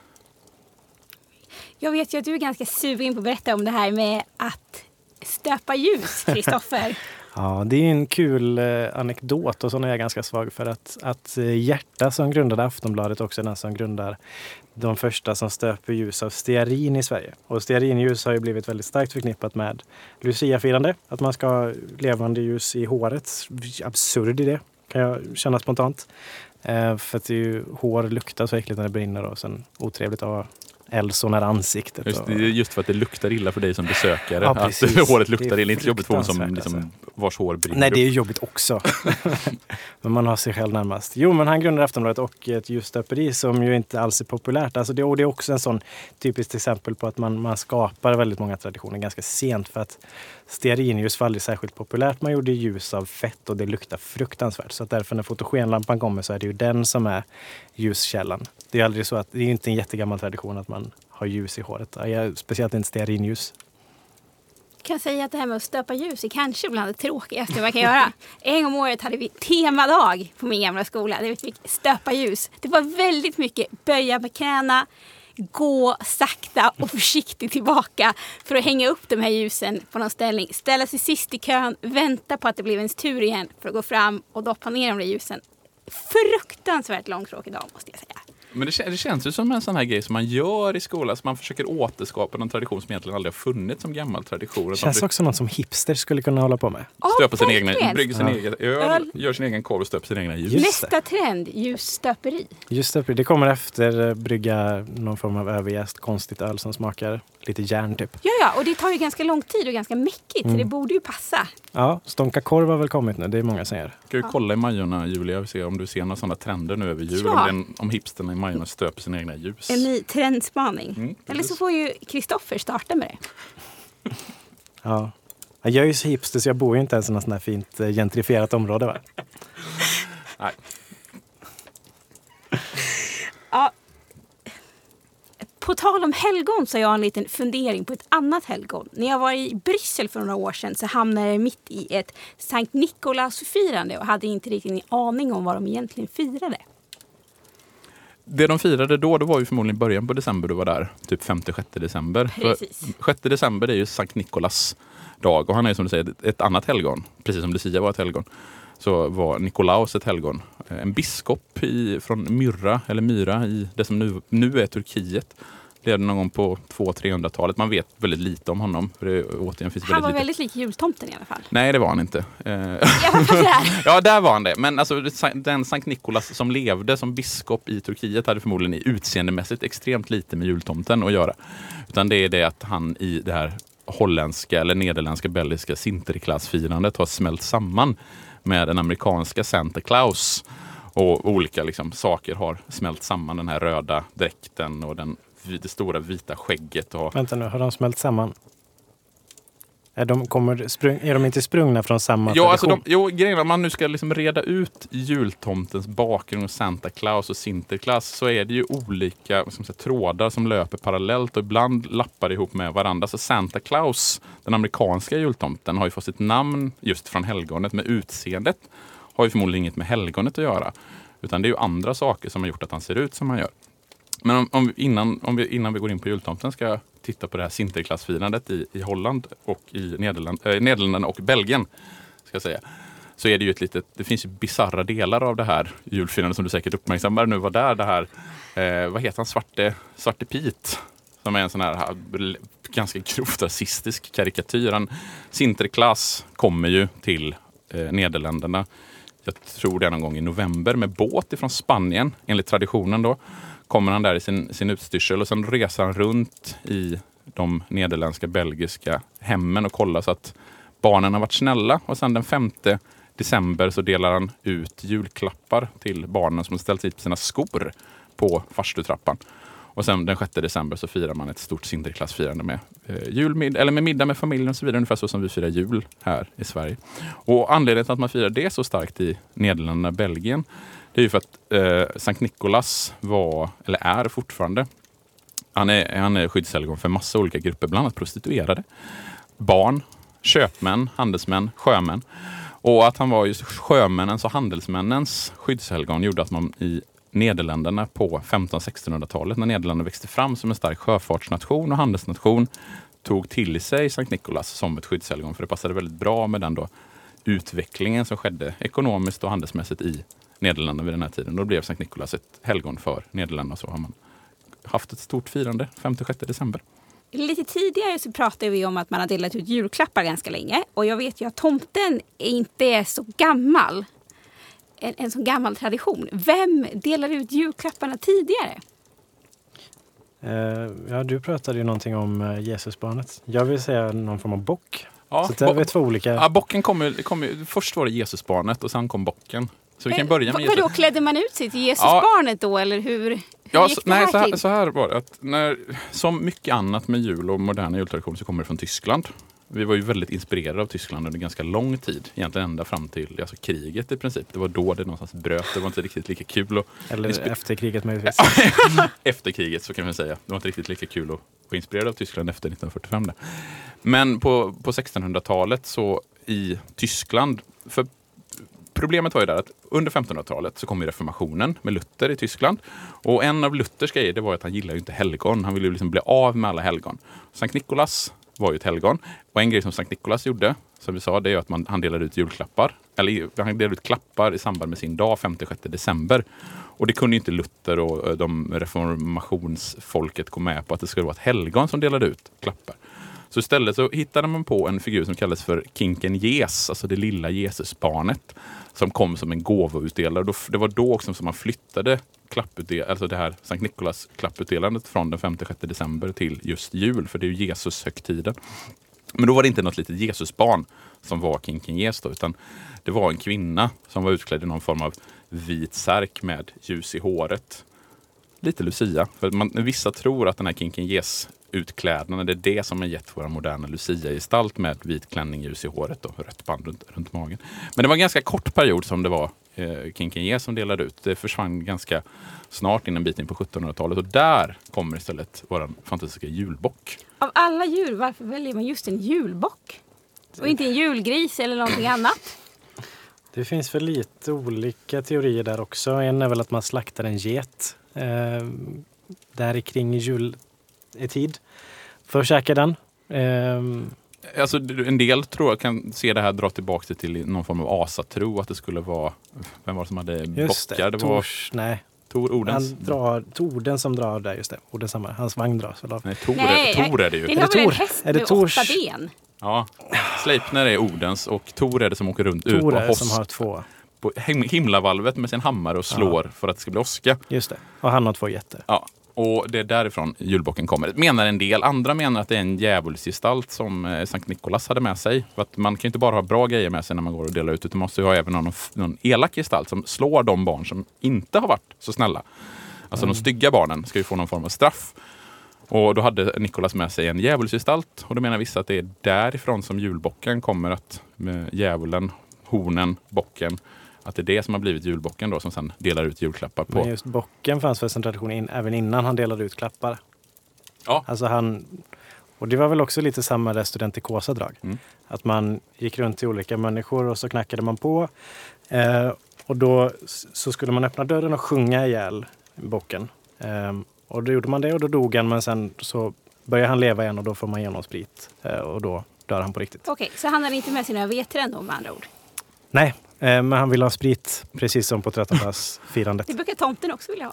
Speaker 1: Jag vet ju att du är ganska sugen på att berätta om det här med att stöpa ljus, Kristoffer.
Speaker 3: Ja, det är en kul eh, anekdot och så är jag ganska svag för att, att eh, Hjärta som grundade Aftonbladet också är den som grundar de första som stöper ljus av stearin i Sverige. Och stearinljus har ju blivit väldigt starkt förknippat med Lucia-firande. Att man ska ha levande ljus i håret. Absurd idé, kan jag känna spontant. Eh, för att det är ju, hår luktar så äckligt när det brinner och sen otrevligt att ha eld så nära ansiktet.
Speaker 2: Just,
Speaker 3: och...
Speaker 2: just för att det luktar illa för dig som besökare.
Speaker 3: Ja,
Speaker 2: att
Speaker 3: precis.
Speaker 2: håret luktar
Speaker 3: Det är
Speaker 2: illa. Inte jobbigt för hon som
Speaker 3: fruktansvärt,
Speaker 2: liksom,
Speaker 3: alltså.
Speaker 2: vars hår brinner.
Speaker 3: Nej, det är ju jobbigt också. Men man har sig själv närmast. Jo, men han grundade Aftonbladet och ett ljusstöperi som ju inte alls är populärt. Alltså det, och det är också en sån typiskt exempel på att man, man skapar väldigt många traditioner ganska sent. För att stearinljus var aldrig särskilt populärt. Man gjorde ljus av fett och det luktar fruktansvärt. Så att därför när fotogenlampan kommer så är det ju den som är ljuskällan. Det är aldrig så att det är inte en jättegammal tradition att man har ljus i håret. Jag, speciellt inte stearinljus.
Speaker 1: Jag kan säga att det här med att stöpa ljus är kanske bland det tråkigaste man kan göra. En gång om året hade vi temadag på min gamla skola. Där vi fick stöpa ljus. Det var väldigt mycket böja med knäna, gå sakta och försiktigt tillbaka för att hänga upp de här ljusen på någon ställning. Ställa sig sist i kön, vänta på att det blev ens tur igen för att gå fram och doppa ner de där ljusen. Fruktansvärt långtråkig dag måste jag säga.
Speaker 2: Men det, det känns ju som en sån här grej som man gör i skolan. Så man försöker återskapa någon tradition som egentligen aldrig har funnits som gammal tradition.
Speaker 3: Det känns också något som hipster skulle kunna hålla på med.
Speaker 2: Stöpa sin egna, brygger sin
Speaker 3: Ja.
Speaker 2: egen öl, gör sin egen korv och stöper sin egna ljus.
Speaker 3: Just
Speaker 1: Nästa trend, ljusstöperi.
Speaker 3: Just det, det kommer efter brygga någon form av överjäst konstigt öl som smakar lite järn typ.
Speaker 1: Ja, ja, och det tar ju ganska lång tid och ganska mäckigt.
Speaker 3: Mm.
Speaker 1: Så det borde ju passa.
Speaker 3: Ja, stånka korv har väl kommit nu, det är många som gör.
Speaker 2: Ska vi kolla i Majorna, Julia, och se om du ser några sådana trender nu över jul?
Speaker 1: Ja.
Speaker 2: Om, den, om hipsterna i Majorna stöper sina egna ljus.
Speaker 1: En ny trendspaning.
Speaker 2: Mm,
Speaker 1: Eller så får ju Kristoffer starta med det.
Speaker 3: Ja. Jag är ju så hipster så jag bor ju inte ens i något sånt här fint eh, gentrifierat område, va?
Speaker 2: Nej.
Speaker 1: Ja. På tal om helgon så har jag en liten fundering på ett annat helgon. När jag var i Bryssel för några år sedan så hamnade jag mitt i ett Sankt Nikolaus-firande och hade inte riktigt en aning om vad de egentligen firade.
Speaker 2: Det de firade då, det var ju förmodligen början på december du var där. Typ femte sjätte december.
Speaker 1: Precis.
Speaker 2: För sjätte december är ju Sankt Nikolas dag. Och han är som du säger ett annat helgon. Precis som Lucia var ett helgon. Så var Nikolaus ett helgon. En biskop i, från Myra, eller Myra i det som nu, nu är Turkiet. Levde någon gång på tvåhundra till trehundratalet. Man vet väldigt lite om honom. För det, återigen, finns
Speaker 1: Han var
Speaker 2: väldigt lite.
Speaker 1: väldigt lik jultomten i alla fall.
Speaker 2: Nej, det var han inte. Eh,
Speaker 1: Ja, varför där?
Speaker 2: Ja, där var han det. Men alltså, den Sankt Nikolas som levde som biskop i Turkiet hade förmodligen i utseendemässigt extremt lite med jultomten att göra. Utan det är det att han i det här holländska eller nederländska belgiska Sinterklaasfirandet har smält samman med den amerikanska Santa Claus. Och olika liksom, saker har smält samman. Den här röda dräkten och den, det stora vita skägget. Och...
Speaker 3: Vänta nu, har de smält samman? Är de, kommer, sprung, är de inte sprungna från samma
Speaker 2: Ja,
Speaker 3: tradition?
Speaker 2: alltså de, jo, grejen, om man nu ska liksom reda ut jultomtens bakgrund och Santa Claus och Sinterklaas, så är det ju olika som säga, trådar som löper parallellt och ibland lappar ihop med varandra. Så Santa Claus, den amerikanska jultomten, har ju fått sitt namn just från helgonet, med utseendet har ju förmodligen inget med helgonet att göra. Utan det är ju andra saker som har gjort att han ser ut som han gör. Men om, om, innan, om vi, innan vi går in på jultomten ska jag titta på det här Sinterklaasfirandet i, i Holland och i Nederland, äh, Nederländerna och Belgien. Ska jag säga. Så är det ju ett litet, det finns ju bizarra delar av det här julfirandet som du säkert uppmärksammar nu var där. Det här, eh, vad heter han, Svarte, Svarte Pit, som är en sån här ganska grovt rasistisk karikatyr. Han, Sinterklaas kommer ju till eh, Nederländerna. Jag tror det är någon gång i november med båt ifrån Spanien, enligt traditionen då. Kommer han där i sin, sin utstyrsel och sen reser han runt i de nederländska, belgiska hemmen och kollar så att barnen har varit snälla. Och sen den femte december så delar han ut julklappar till barnen som har ställt hit sina skor på farstutrappan. Och sen den sjätte december så firar man ett stort Sinterklaasfirande med eh, julmid- eller med middag med familjen och så vidare, ungefär så som vi firar jul här i Sverige. Och anledningen till att man firar det så starkt i Nederländerna och Belgien, det är ju för att eh, Sankt Nikolaus var, eller är fortfarande, han är, han är skyddshelgon för massa olika grupper, bland annat prostituerade, barn, köpmän, handelsmän, sjömän. Och att han var just sjömännens och handelsmännens skyddshelgon gjorde att man i Nederländerna på femtonhundra-sextonhundratalet, när Nederländerna växte fram som en stark sjöfartsnation och handelsnation, tog till sig Sankt Nikolaus som ett skyddshelgon, för det passade väldigt bra med den då utvecklingen som skedde ekonomiskt och handelsmässigt i Nederländerna vid den här tiden. Då blev Sankt Nikolaus ett helgon för Nederländerna, så har man haft ett stort firande femte sjätte december.
Speaker 1: Lite tidigare så pratade vi om att man har delat ut julklappar ganska länge. Och jag vet ju att tomten inte är så gammal. En, en sån gammal tradition. Vem delar ut julklapparna tidigare?
Speaker 3: Uh, ja, du pratade ju någonting om uh, Jesusbarnet. Jag vill säga någon form av bock.
Speaker 2: Ja,
Speaker 3: så det är
Speaker 2: bo-
Speaker 3: två olika...
Speaker 2: Ja, bocken kom, kom, först var det Jesusbarnet och sen kom bocken. Så vi kan börja med
Speaker 1: Jesus.
Speaker 2: Jesus.
Speaker 1: Vadå, klädde man ut sig till Jesusbarnet ja. då? Eller hur, hur
Speaker 2: ja,
Speaker 1: gick
Speaker 2: så,
Speaker 1: det
Speaker 2: nej,
Speaker 1: här
Speaker 2: så här,
Speaker 1: till?
Speaker 2: så här var det. Att när, som mycket annat med jul och moderna jultraditioner så kommer det från Tyskland. Vi var ju väldigt inspirerade av Tyskland under ganska lång tid. Egentligen ända fram till alltså, kriget i princip. Det var då det någonstans bröt. Det var inte riktigt lika kul. Och
Speaker 3: Eller insp- efter kriget möjligtvis.
Speaker 2: Efter kriget så kan man säga. Det var inte riktigt lika kul att vara inspirerad av Tyskland efter nittonhundrafyrtiofem. Där. Men på, på sextonhundratalet så i Tyskland, för problemet var ju där att under femtonhundratalet så kom ju reformationen med Luther i Tyskland. Och en av Luthers grejer det var att han gillade ju inte helgon. Han ville ju liksom bli av med alla helgon. Sankt Nikolaus var ju ett helgon. Och en grej som Sankt Nikolaus gjorde, som vi sa, det är ju att man, han delade ut julklappar. Eller han delade ut klappar i samband med sin dag, femte sjätte december. Och det kunde ju inte Luther och de reformationsfolket gå med på att det skulle vara ett helgon som delade ut klappar. Så istället så hittade man på en figur som kallades för Kinken Jes, alltså det lilla Jesusbarnet, som kom som en gåvoutdelare. Det var då också som man flyttade klapputdel- alltså det här Sankt Nikolaus klapputdelandet från den femte sjätte december till just jul, för det är ju Jesus högtiden. Men då var det inte något litet Jesusbarn som var Kinken Jes då, utan det var en kvinna som var utklädd i någon form av vit särk med ljus i håret. Lite Lucia. För man, vissa tror att den här Kinken Jes utklädnaden, det är det som har gett våra moderna Lucia-gestalt med vit klänning, ljus i håret och rött band runt, runt magen. Men det var en ganska kort period som det var eh, Kinken Jes som delade ut. Det försvann ganska snart in en bit in på sjuttonhundratalet och där kommer istället vår fantastiska julbock.
Speaker 1: Av alla djur, varför väljer man just en julbock? Och inte en julgris eller någonting annat?
Speaker 3: Det finns för lite olika teorier där också. En är väl att man slaktar en get eh, där kring juletid för att käka den. Eh,
Speaker 2: alltså, en del tror jag kan se det här dra tillbaka till någon form av asatro, att det skulle vara, vem var det som hade
Speaker 3: just
Speaker 2: bockar?
Speaker 3: Det,
Speaker 2: det var
Speaker 3: Tors, nej.
Speaker 2: Tor Odens.
Speaker 3: Han drar, Orden som drar där, just det. Orden samma. Hans vagn dras väl av.
Speaker 2: Nej, Tor,
Speaker 1: nej,
Speaker 2: är, Tor är det ju.
Speaker 1: Det
Speaker 3: är det
Speaker 1: är
Speaker 3: Tor?
Speaker 1: en häst
Speaker 3: Är det
Speaker 1: med
Speaker 3: Tors?
Speaker 1: åtta ben.
Speaker 2: Ja, Sleipner är Odens och Tor är det som åker runt ut
Speaker 3: Tor
Speaker 2: på
Speaker 3: är
Speaker 2: host.
Speaker 3: som har två.
Speaker 2: På himlavalvet med sin hammare och slår ja. för att det ska bli åska.
Speaker 3: Just det. Och han har två jätter.
Speaker 2: Ja, och det är därifrån julbocken kommer. Menar en del. Andra menar att det är en djävulsgestalt som eh, Sankt Nikolaus hade med sig. För att man kan ju inte bara ha bra grejer med sig när man går och delar ut. Utan man måste ju ha även någon, någon elak gestalt som slår de barn som inte har varit så snälla. Alltså mm. de stygga barnen ska ju få någon form av straff. Och då hade Nikolas med sig en djävulsgestalt. Och då menar vissa att det är därifrån som julbocken kommer, att med djävulen, hornen, bocken, att det är det som har blivit julbocken då, som sen delar ut julklappar på.
Speaker 3: Men just bocken fanns väl som tradition in, även innan han delade ut klappar.
Speaker 2: Ja.
Speaker 3: Alltså han, och det var väl också lite samma där studentikosa-drag.
Speaker 2: Mm.
Speaker 3: Att man gick runt till olika människor och så knackade man på. Eh, och då så skulle man öppna dörren och sjunga ihjäl bocken. Eh, och då gjorde man det och då dog han, men sen så börjar han leva igen och då får man ge honom sprit. Eh, och då dör han på riktigt.
Speaker 1: Okej, så han hade inte med sina vetren då med andra ord?
Speaker 3: Nej, eh, men han vill ha sprit precis som på trettondagsfirandet.
Speaker 1: Det brukar tomten också vilja ha.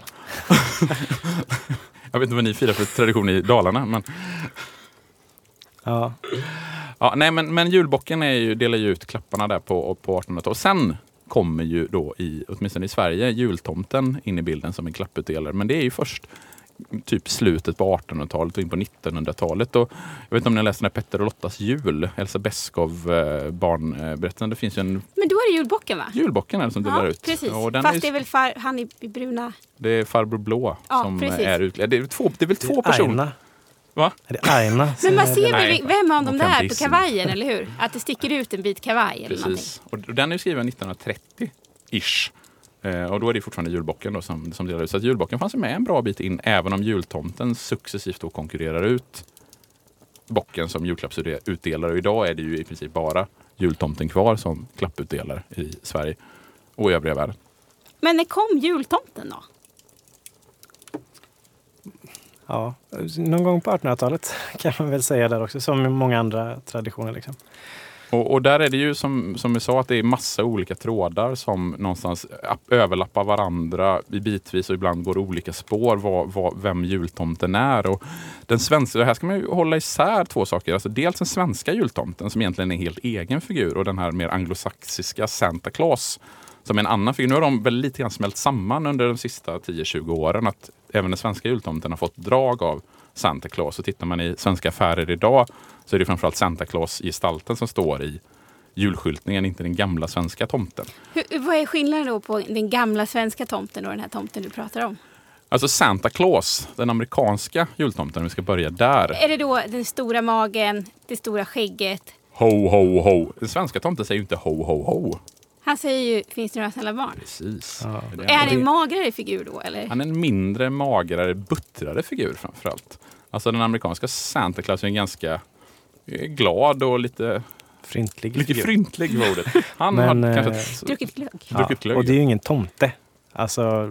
Speaker 2: Jag vet inte vad ni firar för tradition i Dalarna, men...
Speaker 3: Ja.
Speaker 2: Ja, nej, men, men julbocken är ju, delar ju ut klapparna där på, på artonhundratalet. Och sen kommer ju då, i, åtminstone i Sverige, jultomten in i bilden som en klapputdelare. Men det är ju först typ slutet på artonhundratalet och in på nittonhundratalet. Och jag vet inte om ni har läst den här Petter och Lottas jul, Elsa Beskow eh, barnberättelsen. Det finns ju en...
Speaker 1: Men då är det julbocken, va?
Speaker 2: Julbocken är det som delar
Speaker 1: Ja,
Speaker 2: ut.
Speaker 1: precis.
Speaker 2: Och den
Speaker 1: Fast
Speaker 2: är,
Speaker 1: det är väl far, han i bruna...
Speaker 2: det är farbror Blå
Speaker 1: Ja,
Speaker 2: som
Speaker 1: precis.
Speaker 2: är utklädd. Det är, två, det är väl två
Speaker 3: Det är
Speaker 2: personer.
Speaker 3: Aina.
Speaker 2: Va?
Speaker 3: Är det Aina? som
Speaker 1: Men man
Speaker 3: är
Speaker 1: ser
Speaker 3: den-
Speaker 2: Nej.
Speaker 1: väl vem av dem
Speaker 2: Och kan
Speaker 1: där på
Speaker 2: Disney.
Speaker 1: kavajen, eller hur? Att det sticker ut en bit kavaj eller
Speaker 2: Precis. Och den är ju skriven nittonhundratrettio-ish. Eh, och då är det fortfarande julbocken då som, som delar ut. Så att julbocken fanns med en bra bit in, även om jultomten successivt då konkurrerar ut bocken som julklappsutdelare. Och idag är det ju i princip bara jultomten kvar som klapputdelare i Sverige och i övriga världen.
Speaker 1: Men när kom jultomten då?
Speaker 3: Ja, någon gång på artonhundratalet kan man väl säga där också, som i många andra traditioner liksom.
Speaker 2: Och, och där är det ju som, som vi sa, att det är massa olika trådar som någonstans överlappar varandra i bitvis, och ibland går olika spår vad, vad, vem jultomten är. Och den svenska, det här ska man ju hålla isär två saker. Alltså dels den svenska jultomten som egentligen är en helt egen figur, och den här mer anglosaxiska Santa Claus som är en annan figur. Nu har de väl lite grann smält samman under de sista tio till tjugo åren, att även den svenska jultomten har fått drag av Santa Claus. Och tittar man i svenska affärer idag så är det framförallt Santa Claus-gestalten som står i julskyltningen, inte den gamla svenska tomten.
Speaker 1: Hur, vad är skillnaden då på den gamla svenska tomten och den här tomten du pratar om?
Speaker 2: Alltså Santa Claus, den amerikanska jultomten, vi ska börja där.
Speaker 1: Är det då den stora magen, det stora skägget?
Speaker 2: Ho, ho, ho. Den svenska tomten säger ju inte ho, ho, ho.
Speaker 1: Han säger ju, finns det några snälla barn?
Speaker 2: Precis.
Speaker 3: Ja.
Speaker 2: Det
Speaker 1: Är han
Speaker 2: det.
Speaker 1: en magrare figur då, eller?
Speaker 2: Han är en mindre, magrare, buttrare figur framförallt. Alltså den amerikanska Santa Claus är en ganska eh, glad och lite,
Speaker 3: Fryntlig
Speaker 2: lite
Speaker 3: figur.
Speaker 2: fryntlig var ordet. Han
Speaker 3: Men,
Speaker 2: har
Speaker 3: eh,
Speaker 2: kanske ett,
Speaker 1: Druckit glögg.
Speaker 2: druckit glögg.
Speaker 3: Och det är ju ingen tomte. Alltså,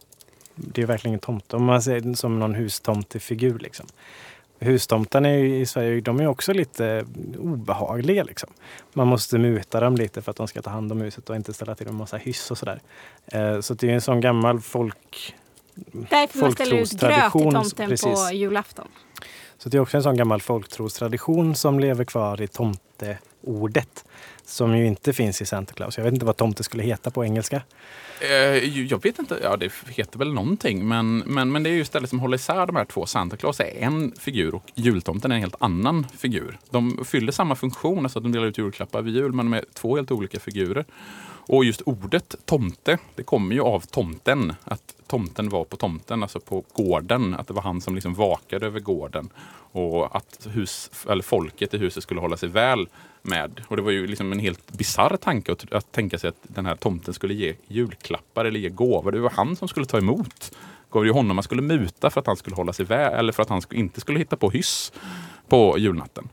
Speaker 3: det är verkligen ingen tomte. Om man ser det som någon hustomtefigur liksom. Hustomtarna är ju i Sverige, de är också lite obehagliga liksom. Man måste muta dem lite för att de ska ta hand om huset och inte ställa till en massa hyss och sådär. Eh, så det är en sån gammal folk...
Speaker 1: Därför man ställer ut gröt till
Speaker 3: folktrostradition,
Speaker 1: tomten
Speaker 3: precis.
Speaker 1: på julafton.
Speaker 3: Så det är också en sån gammal folktrostradition som lever kvar i tomteordet. Som ju inte finns i Santa Claus. Jag vet inte vad tomte skulle heta på engelska.
Speaker 2: Eh, jag vet inte, ja det heter väl någonting, men, men, men det är ju istället som håller isär de här två. Santa Claus är en figur och jultomten är en helt annan figur. De fyller samma funktion, alltså att de delar ut julklappar vid jul, men de är två helt olika figurer. Och just ordet tomte, det kommer ju av tomten. Att tomten var på tomten, alltså på gården. Att det var han som liksom vakade över gården. Och att hus, eller folket i huset skulle hålla sig väl med. Och det var ju liksom en helt bizarr tanke att, att tänka sig att den här tomten skulle ge julklappar eller ge gåvor. Det var han som skulle ta emot. Det var ju honom man skulle muta för att han skulle hålla sig väl, eller för att han inte skulle hitta på hyss på julnatten.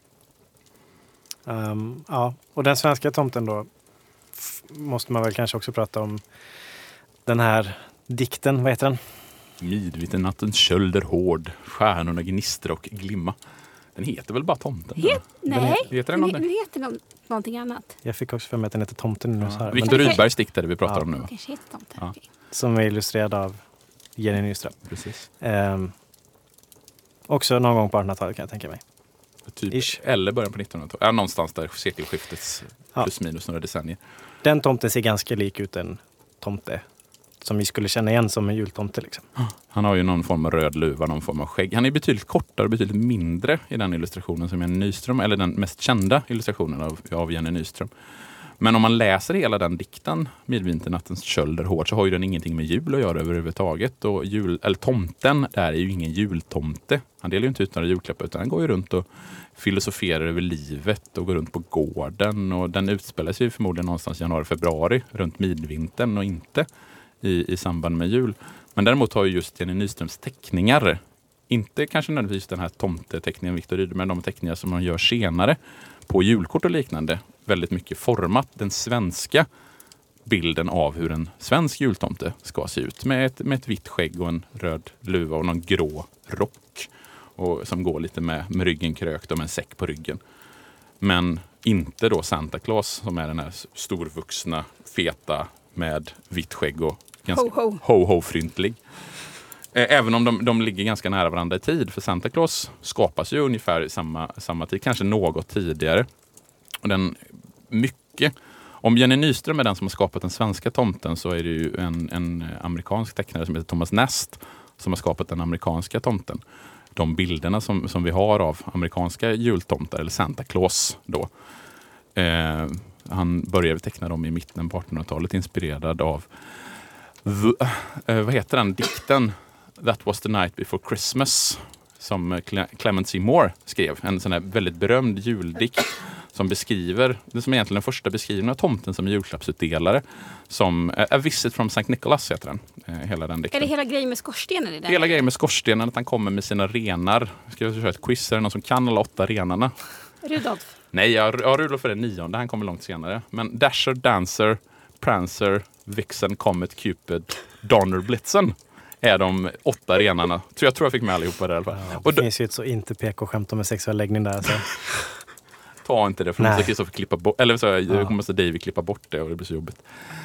Speaker 3: Um, ja, och den svenska tomten då f- måste man väl kanske också prata om den här dikten, vad heter den?
Speaker 2: Midvitten nattens köld är hård, stjärnorna gnistra och glimma. Den heter väl bara Tomten?
Speaker 1: Het, nej,
Speaker 2: heter den
Speaker 1: den,
Speaker 2: någonting?
Speaker 1: den heter någon, någonting annat.
Speaker 3: Jag fick också för mig att den heter Tomten nu. Så här.
Speaker 2: Viktor
Speaker 3: Men,
Speaker 2: Rydbergs dikt är det vi pratar
Speaker 3: Ja.
Speaker 2: om nu. Va?
Speaker 1: Kanske heter tomten.
Speaker 2: Ja.
Speaker 1: Okej.
Speaker 3: som är illustrerad av Jenny Nyström.
Speaker 2: Precis.
Speaker 3: Um, också någon gång på artonhundratalet kan jag tänka mig.
Speaker 2: Typ,
Speaker 3: Ish.
Speaker 2: eller början på nittonhundratalet. Ja, någonstans där sekelskiftets
Speaker 3: Ja.
Speaker 2: plus minus några decennier.
Speaker 3: Den tomten ser ganska lik ut en tomte som vi skulle känna igen som en jultomte. Liksom.
Speaker 2: Han har ju någon form av röd luva, någon form av skägg. Han är betydligt kortare och betydligt mindre i den illustrationen som Jenny Nyström, eller den mest kända illustrationen av, av Jenny Nyström. Men om man läser hela den dikten, Midvinternattens kölder hårt, så har ju den ingenting med jul att göra överhuvudtaget. Och jul, eller tomten, där är ju ingen jultomte. Han delar ju inte ut några julklappar, utan han går ju runt och filosoferar över livet och går runt på gården. Och den utspelar sig ju förmodligen någonstans i januari-februari, runt midvintern och inte i, i samband med jul. Men däremot har ju just Jenny Nyströms teckningar, inte kanske nödvändigtvis den här tomteteckningen Viktor Rydberg, men de teckningar som man gör senare på julkort och liknande, väldigt mycket format den svenska bilden av hur en svensk jultomte ska se ut. Med ett, med ett vitt skägg och en röd luva och någon grå rock. Och, som går lite med, med ryggen krökt och med en säck på ryggen. Men inte då Santa Claus som är den här storvuxna, feta med vitt skägg och ganska
Speaker 1: Ho-ho.
Speaker 2: ho-ho-fryntlig. Även om de, de ligger ganska nära varandra i tid. För Santa Claus skapas ju ungefär i samma, samma tid. Kanske något tidigare. Och den mycket... Om Jenny Nyström är den som har skapat den svenska tomten, så är det ju en, en amerikansk tecknare som heter Thomas Nast som har skapat den amerikanska tomten. De bilderna som, som vi har av amerikanska jultomtar, eller Santa Claus då. Eh, han började teckna dem i mitten på artonhundratalet, inspirerad av the, eh, vad heter den dikten? That was the night before Christmas, som Clement C. Moore skrev. En sån här väldigt berömd juldikt som beskriver, det som är egentligen den första beskrivningen av tomten som julklappsutdelare, som A Visit from Saint Nicholas heter den. Hela den dikten.
Speaker 1: Är det hela grejen med skorstenen i den?
Speaker 2: Hela grejen med skorstenen, att han kommer med sina renar. Ska jag köra ett quiz? Är det någon som kan alla åtta renarna?
Speaker 1: Rudolf.
Speaker 2: Nej, ja, Rudolf är den nionde. Han kommer långt senare. Men Dasher, Dancer, Prancer, Vixen, Comet, Cupid, Donner, Blitzen är de åtta renarna. Så jag tror jag fick med allihopa där i alla fall.
Speaker 3: Ja, det
Speaker 2: och då,
Speaker 3: finns ju ett så inte P K-skämt om en sexuell läggning där. Så.
Speaker 2: Ta inte det, för måste Kristoffer klippa bort, eller så ja. måste David klippa bort det och det blir så jobbigt.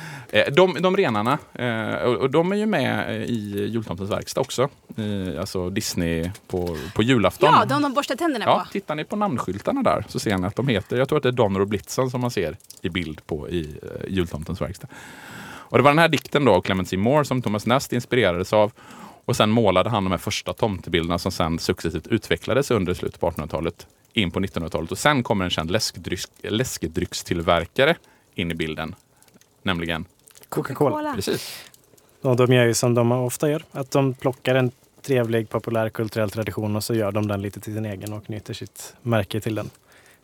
Speaker 2: De, de renarna, och de är ju med i Jultomtens verkstad också. Alltså Disney på, på julafton.
Speaker 1: Ja, de de borstar tänderna
Speaker 2: ja,
Speaker 1: på.
Speaker 2: Tittar ni på namnskyltarna där så ser ni att de heter, jag tror att det är Donner och Blitzen som man ser i bild på i Jultomtens verkstad. Och det var den här dikten då av Clement C. Moore som Thomas Nast inspirerades av. Och sen målade han de här första tomtebilderna som sen successivt utvecklades under slutet på artonhundratalet in på nittonhundratalet. Och sen kommer en känd läskedryck, läskedryckstillverkare in i bilden. Nämligen
Speaker 3: Coca-Cola.
Speaker 1: Coca-Cola.
Speaker 2: Precis.
Speaker 3: Och de gör ju som de ofta gör. Att de plockar en trevlig, populär, kulturell tradition och så gör de den lite till sin egen och knyter sitt märke till den.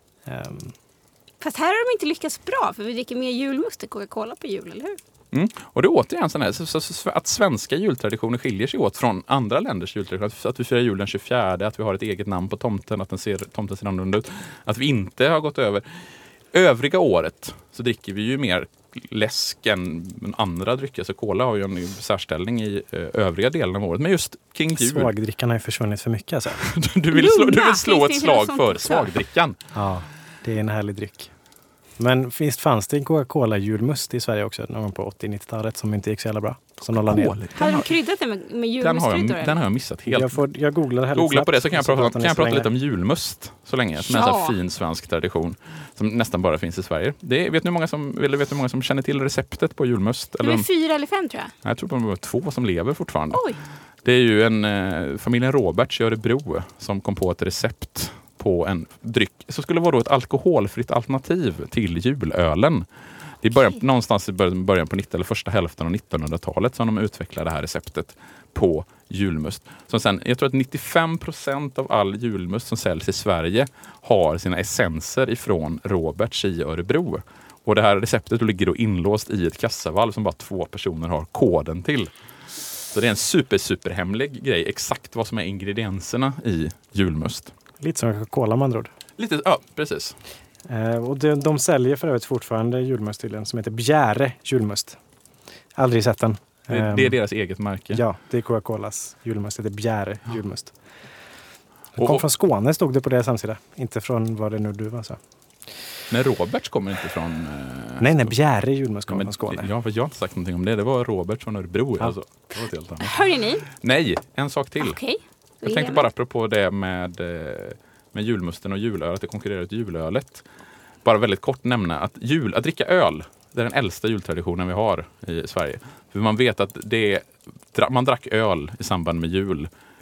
Speaker 3: Um.
Speaker 1: Fast här har de inte lyckats bra, för vi dricker mer julmust än Coca-Cola på jul, eller hur?
Speaker 2: Mm. Och det är återigen sån här, så, så, så, att svenska jultraditioner skiljer sig åt från andra länders jultraditioner. Att, att vi firar jul den tjugofjärde, att vi har ett eget namn på tomten, att den ser, tomten ser annorlunda ut. Att vi inte har gått över. Övriga året så dricker vi ju mer läsk än andra drycker. Så cola har ju en särställning i övriga delen av året. Men just kring jul...
Speaker 3: Svagdrickan har ju försvunnit för mycket. Alltså.
Speaker 2: du, vill slå, du vill slå ett slag för svagdrickan.
Speaker 3: Ja, det är en härlig dryck. Men visst fanns det en Coca-Cola julmust i Sverige också någon gång på åttio-nittiotalet som inte gick så jävla bra. Som de la ner.
Speaker 1: Har de kryddat det med, med julmustkryddor?
Speaker 2: Den har jag, den har jag missat helt.
Speaker 3: Jag, får, jag googlar här
Speaker 2: Googla på det så kan jag
Speaker 3: så
Speaker 2: prata, kan jag prata
Speaker 3: länge.
Speaker 2: lite om julmust så länge. Som
Speaker 1: ja.
Speaker 2: är en sån här fin svensk tradition som nästan bara finns i Sverige. Det är, vet ni hur många som, eller vet ni hur många som känner till receptet på julmust?
Speaker 1: Eller
Speaker 2: eller
Speaker 1: fyra eller fem tror jag.
Speaker 2: Jag tror på det var två som lever fortfarande.
Speaker 1: Oj.
Speaker 2: Det är ju en eh, familjen Roberts i Örebro som kom på ett recept på en dryck som skulle vara då ett alkoholfritt alternativ till julölen. Det är början, okay. någonstans i början på nitton eller första hälften av nittonhundratalet som de utvecklade det här receptet på julmust. Som sen, jag tror att nittiofem procent av all julmust som säljs i Sverige har sina essenser ifrån Roberts i Örebro. Och det här receptet ligger då inlåst i ett kassavalv som bara två personer har koden till. Så det är en super, super hemlig grej. Exakt vad som är ingredienserna i julmust.
Speaker 3: Lite som Coca-Cola man andra.
Speaker 2: Lite, ja, precis.
Speaker 3: Eh, och de, de säljer för övrigt fortfarande julmust till en som heter Bjäre julmust. Aldrig sett den.
Speaker 2: Det, eh, det är deras eget märke.
Speaker 3: Ja, det är Coca-Colas julmust. Det heter Bjäre
Speaker 2: ja.
Speaker 3: julmust. Den kom och, från Skåne stod det på deras hemsida. Inte från vad det nu du var så.
Speaker 2: Nej, Roberts kommer inte från... Eh,
Speaker 3: nej, nej, Bjäre julmust kommer
Speaker 2: ja,
Speaker 3: från Skåne.
Speaker 2: Ja, för jag har inte sagt någonting om det. Det var Robert från Örebro. Ja. Alltså, det var helt annat.
Speaker 1: Hörde ni?
Speaker 2: Nej, en sak till.
Speaker 1: Okay.
Speaker 2: Jag tänkte bara apropå det med, med julmusten och julöl, att det konkurrerar ut julölet. Bara väldigt kort nämna att, jul, att dricka öl, det är den äldsta jultraditionen vi har i Sverige. För man vet att det är, man drack öl i samband med jul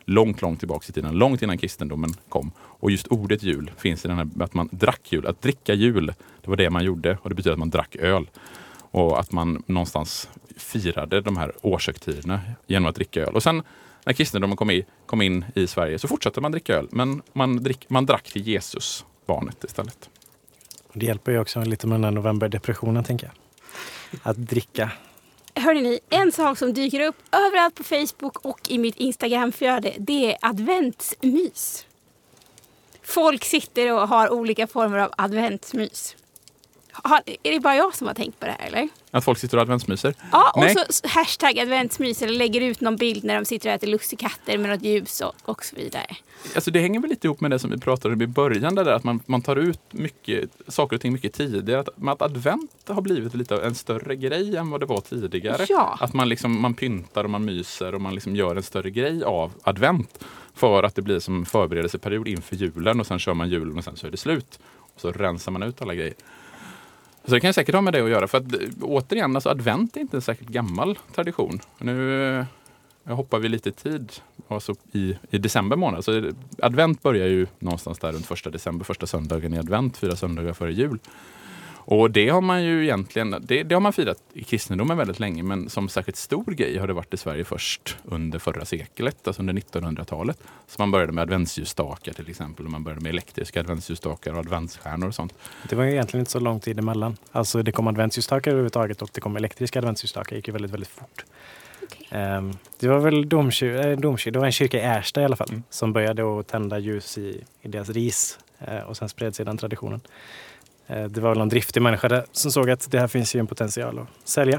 Speaker 2: långt, långt tillbaka i tiden, långt innan kristendomen kom. Och just ordet jul finns i den här, att man drack jul. Att dricka jul, det var det man gjorde och det betyder att man drack öl. Och att man någonstans firade de här årshögtiderna genom att dricka öl. Och sen när kristendomen kom, i, kom in i Sverige så fortsatte man dricka öl. Men man, drick, man drack till Jesus, barnet istället.
Speaker 3: Det hjälper ju också lite med den här novemberdepressionen, tänker jag. Att dricka.
Speaker 1: Hörrni ni, en sak som dyker upp överallt på Facebook och i mitt Instagramflöde, det är adventsmys. Folk sitter och har olika former av adventsmys. Har, är det bara jag som har tänkt på det här, eller?
Speaker 2: Att folk sitter och adventsmyser?
Speaker 1: Ja, och
Speaker 2: Nej.
Speaker 1: så hashtag adventsmys eller lägger ut någon bild när de sitter och äter lussekatter med något ljus och, och så vidare.
Speaker 2: Alltså det hänger väl lite ihop med det som vi pratade om i början, där att man, man tar ut mycket, saker och ting mycket tidigare. Att, att advent har blivit lite en större grej än vad det var tidigare.
Speaker 1: Ja.
Speaker 2: Att man, liksom, man pyntar och man myser och man liksom gör en större grej av advent. För att det blir som en förberedelseperiod inför julen och sen kör man julen och sen så är det slut. Och så rensar man ut alla grejer. Så det kan jag säkert ha med det att göra. För att återigen, alltså advent är inte en särskilt gammal tradition. Nu jag hoppar vi lite i tid. Alltså i, i december månad. Så advent börjar ju någonstans där runt första december, första söndagen i advent, fyra söndagar före jul. Och det har man ju egentligen, det, det har man firat i kristendomen väldigt länge, men som särskilt stor grej har det varit i Sverige först under förra seklet, alltså under nittonhundratalet. Så man började med adventsljusstakar till exempel, och man började med elektriska adventsljusstakar och adventsstjärnor och sånt.
Speaker 3: Det var ju egentligen inte så lång tid emellan. Alltså det kom adventsljusstakar överhuvudtaget och det kom elektriska adventsljusstakar. Det gick ju väldigt, väldigt fort. Okay. Um, det var väl domkyr, äh, domkyr, det var en kyrka i Ersta i alla fall, mm. som började att tända ljus i, i deras ris uh, och sen spred sig den traditionen. Uh, det var väl en driftig människa där, som såg att det här finns ju en potential att sälja.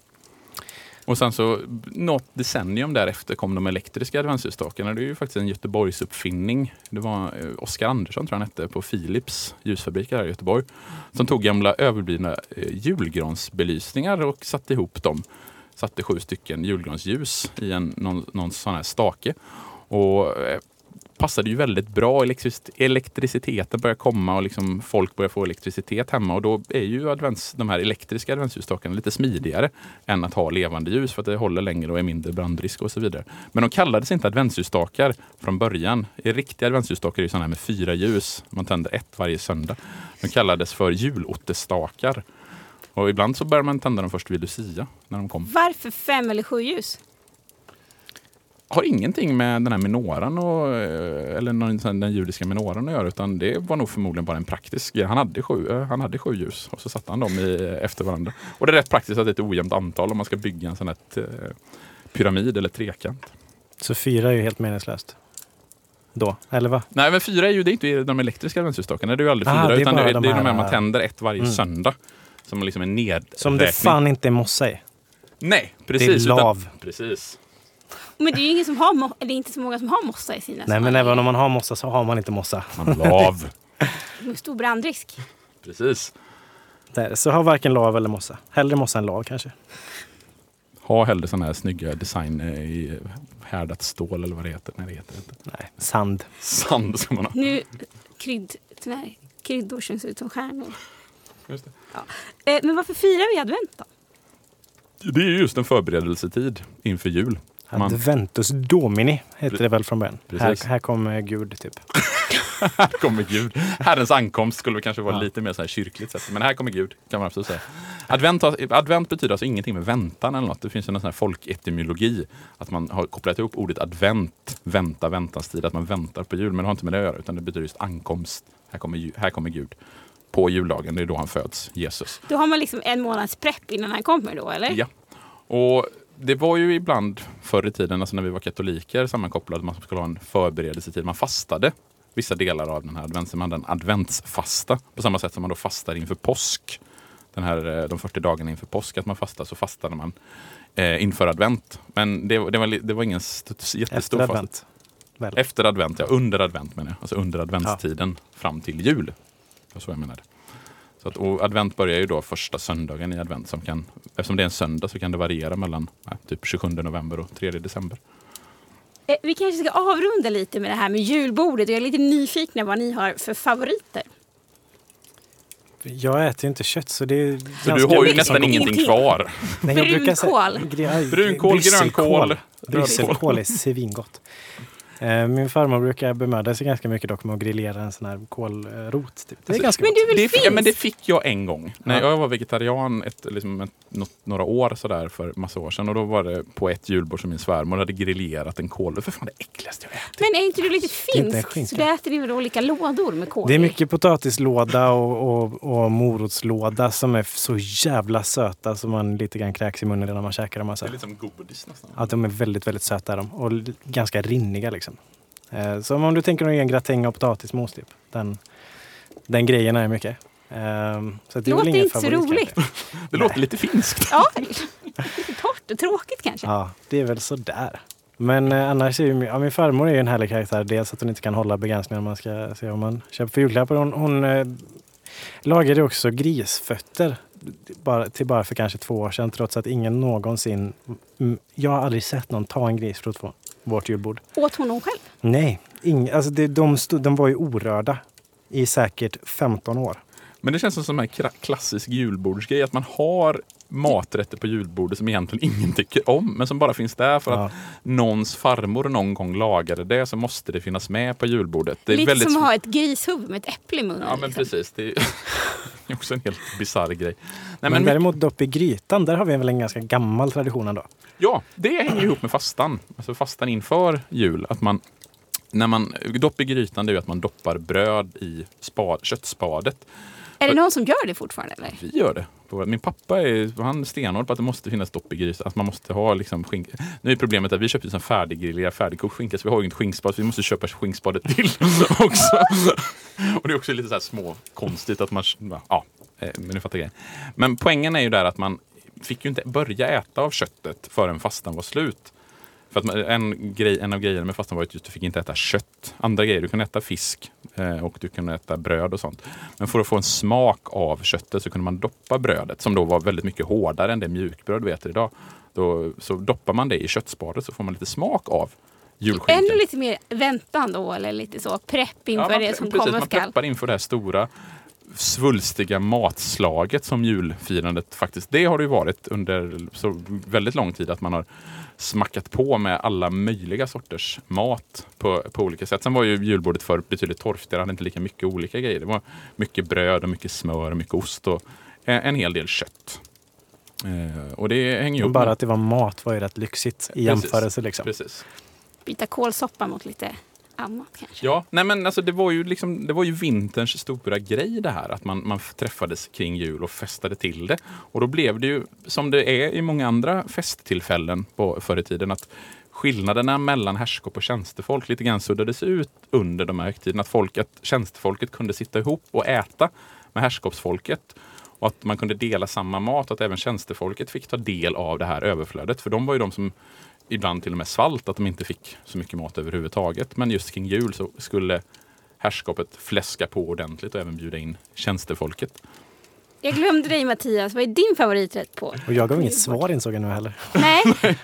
Speaker 2: Och sen så något decennium därefter kom de elektriska adventsljusstakarna. Det är ju faktiskt en Göteborgs uppfinning. Det var Oskar Andersson, tror jag han hette, på Philips ljusfabrik här i Göteborg. Som tog gamla överblivna eh, julgransbelysningar och satte ihop dem. Satte sju stycken julgransljus i en, någon, någon sån här stake. Och eh, passade ju väldigt bra. Elektric- elektriciteten börjar komma och liksom folk börjar få elektricitet hemma. Och då är ju advents, de här elektriska adventsljusstakarna lite smidigare än att ha levande ljus, för att det håller längre och är mindre brandrisk och så vidare. Men de kallades inte adventsljusstakar från början. Riktiga adventsljusstakar är ju sådana här med fyra ljus. Man tänder ett varje söndag. De kallades för julottestakar. Och ibland så börjar man tända dem först vid Lucia när de kom.
Speaker 1: Varför fem eller sju ljus?
Speaker 2: Har ingenting med den här menoran och, eller någon, den judiska menoran att göra, utan det var nog förmodligen bara en praktisk grej. Han hade sju, han hade sju ljus och så satte han dem i, efter varandra. Och det är rätt praktiskt att det är ett ojämnt antal om man ska bygga en sån här eh, pyramid eller trekant.
Speaker 3: Så fyra är ju helt meningslöst. Då, eller va?
Speaker 2: Nej, men fyra är ju det är inte de elektriska adventsljusstakarna. Det är ju aldrig fyra, ah, det är utan det är de, det är de här man tänder ett varje mm. söndag. Som liksom är nedräkning.
Speaker 3: Som det fan inte är mossa i.
Speaker 2: Nej, precis.
Speaker 3: Det är lav.
Speaker 2: Utan, precis.
Speaker 1: Men det är ju ingen som har mo- eller inte så många som har mossa i sina.
Speaker 3: Nej, men även om man har mossa så har man inte mossa.
Speaker 2: Man har lav.
Speaker 1: Det är stor brandrisk.
Speaker 2: Precis.
Speaker 3: Där, så har varken lav eller mossa. Hellre mossa än lav kanske.
Speaker 2: Ha hellre sån här snygga design i härdat stål eller vad det heter. Nej, det heter inte.
Speaker 3: Nej, sand.
Speaker 2: Sand ska man ha.
Speaker 1: Nu krydd, sån här kryddor som ser ut som stjärnor.
Speaker 2: Just det.
Speaker 1: Ja. Eh, men varför firar vi advent då?
Speaker 2: Det är ju just en förberedelsetid inför jul.
Speaker 3: Man... Adventus Domini heter
Speaker 2: Pre-
Speaker 3: det väl från början. Här, här kommer Gud typ.
Speaker 2: Här kommer Gud. Herrens ankomst skulle kanske vara ja. lite mer så här kyrkligt sätt. Men här kommer Gud, kan man absolut säga. Advent, advent betyder alltså ingenting med väntan eller något. Det finns en sån här folketymologi. Att man har kopplat ihop ordet advent, vänta, väntanstid. Att man väntar på jul. Men det har inte med det att göra, utan det betyder just ankomst. Här kommer, här kommer Gud. På juldagen, det är då han föds, Jesus.
Speaker 1: Då har man liksom en månads prepp innan han kommer då, eller?
Speaker 2: Ja. Och det var ju ibland förr i tiden, alltså när vi var katoliker, sammankopplade man skulle ha en förberedelsetid. Man fastade vissa delar av den här adventsen. Man hade en adventsfasta. På samma sätt som man då fastar inför påsk. Den här, de fyrtio dagarna inför påsk, att man fastar, så fastade man eh, inför advent. Men det, det, var, det var ingen st- jättestor
Speaker 3: Efter advent.
Speaker 2: Väl. Efter advent, ja. Under advent menar jag. Alltså under adventstiden ja. fram till jul. Det var så jag menade. Så att, och advent börjar ju då första söndagen i advent. Som kan, eftersom det är en söndag så kan det variera mellan ja, typ tjugosjunde november och tredje december.
Speaker 1: Eh, vi kanske ska avrunda lite med det här med julbordet. Jag är lite nyfiken vad ni har för favoriter.
Speaker 3: Jag äter ju inte kött, så det är...
Speaker 2: Så du har ju nästan ingenting kvar.
Speaker 3: Nej,
Speaker 1: brunkål.
Speaker 3: Säga,
Speaker 2: brunkål, grönkål.
Speaker 3: Brysselkål är svingott. Eh, min farmor brukar bemöda sig ganska mycket dock med att grillera en sån här kålrot. Typ. Det är
Speaker 2: Alltså,
Speaker 3: ganska
Speaker 1: men
Speaker 3: gott.
Speaker 1: du är väl
Speaker 2: Det,
Speaker 1: finsk?
Speaker 2: ja, men det fick jag en gång. När
Speaker 3: Ja.
Speaker 2: jag var vegetarian ett, liksom ett, något, några år sådär för massa år sedan. Och då var det på ett julbord som min svärmor hade grillerat en kål. För fan det äckligaste jag ätit.
Speaker 1: Men är inte du lite
Speaker 3: är inte en
Speaker 1: finsk?
Speaker 3: skinka.
Speaker 1: Så du äter väl olika lådor med kål?
Speaker 3: Det är mycket potatislåda och, och, och morotslåda som är så jävla söta som man lite grann kräks i munnen när man käkar dem. Alltså.
Speaker 2: Det är lite som godis nästan.
Speaker 3: Att de är väldigt, väldigt söta de. Och l- ganska rinniga liksom. Eh, så om du tänker dig en gratäng av potatismos typ. Den, den grejen är mycket. Eh, så att det är
Speaker 1: Låter
Speaker 3: väl ingen
Speaker 1: inte så
Speaker 3: favorit,
Speaker 1: roligt.
Speaker 3: kanske.
Speaker 2: Det låter lite finskt.
Speaker 1: Ja, lite torrt och tråkigt kanske.
Speaker 3: Ja, det är väl sådär. Men eh, annars är ju, ja, min farmor är ju en härlig karaktär. Dels att hon inte kan hålla begränsningar man ska se om man köper för julklappar. Hon, hon eh, lagade också grisfötter bara, till bara för kanske två år sedan. Trots att ingen någonsin... Mm, jag har aldrig sett någon ta en grisfot på vårt julbord.
Speaker 1: Åt hon hon själv?
Speaker 3: Nej, ing, alltså det, de, stod, de var ju orörda i säkert femton år.
Speaker 2: Men det känns som en kra- klassisk julbordsgrej. Att man har maträtter på julbordet som egentligen ingen tycker om. Men som bara finns där för
Speaker 3: Ja.
Speaker 2: att någons farmor någon gång lagade det. Så måste det finnas med på julbordet. Det är
Speaker 1: Lite
Speaker 2: väldigt
Speaker 1: som
Speaker 2: sv-
Speaker 1: att ha ett grishuvud med ett äpple i munnen.
Speaker 2: Ja, men
Speaker 1: liksom.
Speaker 2: precis. Det är det är också en helt bisarr grej. Nej,
Speaker 3: Men,
Speaker 2: men
Speaker 3: däremot dopp i grytan, där har vi väl en ganska gammal tradition ändå.
Speaker 2: Ja, det hänger ihop med fastan. Alltså fastan inför jul. Att man, när man, dopp i grytan, det är ju att man doppar bröd i spad, köttspadet.
Speaker 1: Är det någon som gör det fortfarande? Eller?
Speaker 2: Vi gör det. Min pappa är, han är stenhård på att det måste finnas dopp i grytan. Att man måste ha liksom skinka. Nu är problemet att vi köpte en färdiggrillad, färdigkokt skinka, så vi har ju inget skinkspad, så vi måste köpa skinkspadet till också. Och det är också lite så här små konstigt att man, ja, men du fattar grejen. Men poängen är ju där att man fick ju inte börja äta av köttet förrän fastan var slut. För att man, en, grej, en av grejerna med fastan var att du fick inte äta kött. Andra grejer, du kunde äta fisk eh, och du kunde äta bröd och sånt. Men för att få en smak av köttet så kunde man doppa brödet, som då var väldigt mycket hårdare än det mjukbröd vi äter idag. Då, så doppar man det i köttspadet så får man lite smak av julskinkan.
Speaker 1: Ännu lite mer väntan då, eller lite så prepp inför
Speaker 2: man,
Speaker 1: det som
Speaker 2: precis,
Speaker 1: komma
Speaker 2: man
Speaker 1: skall.
Speaker 2: preppar inför det här stora svulstiga matslaget som julfirandet faktiskt, det har det ju varit under så väldigt lång tid, att man har smackat på med alla möjliga sorters mat på, på olika sätt. Sen var ju julbordet för betydligt torftigare, hade inte lika mycket olika grejer. Det var mycket bröd och mycket smör och mycket ost och en, en hel del kött. Eh, och det hänger ju
Speaker 3: Bara
Speaker 2: med.
Speaker 3: att det var mat var ju rätt lyxigt i
Speaker 2: Precis.
Speaker 3: jämförelse. Liksom.
Speaker 2: Precis.
Speaker 1: Byta kålsoppa mot lite annat kanske.
Speaker 2: Ja, nej men alltså det var ju liksom, det var ju vinterns stora grej det här, att man, man träffades kring jul och festade till det. Och då blev det ju, som det är i många andra festtillfällen på, förr i tiden, att skillnaderna mellan härskap och tjänstefolk lite grann suddades ut under de här högtiderna. Att, folk, att tjänstefolket kunde sitta ihop och äta med härskapsfolket. Och att man kunde dela samma mat, att även tjänstefolket fick ta del av det här överflödet. För de var ju de som ibland till och med svalt, att de inte fick så mycket mat överhuvudtaget. Men just kring jul så skulle härskapet fläska på ordentligt och även bjuda in tjänstefolket.
Speaker 1: Jag glömde dig Mattias, vad är din favoriträtt på?
Speaker 3: Och jag gav inget svar insåg jag nu heller.
Speaker 1: Nej,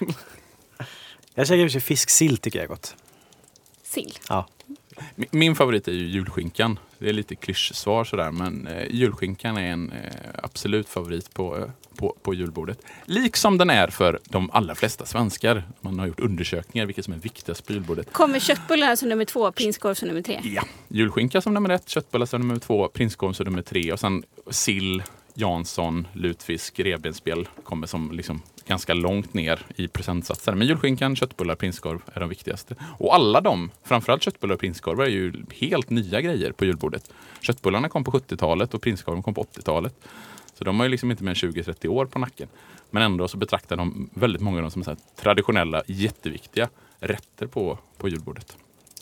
Speaker 3: Jag käkar i och för sig fisksill tycker jag är gott.
Speaker 1: sill.
Speaker 3: Ja.
Speaker 2: Min, min favorit är ju julskinkan. Det är lite klyschsvar sådär, men eh, julskinkan är en eh, absolut favorit på, eh, på, på julbordet. Liksom den är för de allra flesta svenskar. Man har gjort undersökningar vilket som är viktigast på julbordet.
Speaker 1: Kommer köttbullarna som nummer två, prinskorv som nummer tre?
Speaker 2: Ja, julskinka som nummer ett, köttbullar som nummer två, prinskorv som nummer tre och sen sill, Jansson, lutfisk, revbensspjäll kommer som liksom ganska långt ner i procentsatser. Men julskinkan, köttbullar, prinskorv är de viktigaste. Och alla de, framförallt köttbullar och prinskorv, är ju helt nya grejer på julbordet. Köttbullarna kom på sjuttiotalet och prinskorven kom på åttiotalet. Så de har ju liksom inte mer än tjugo till trettio år på nacken. Men ändå så betraktar de väldigt många av dem som så här traditionella, jätteviktiga rätter på, på julbordet.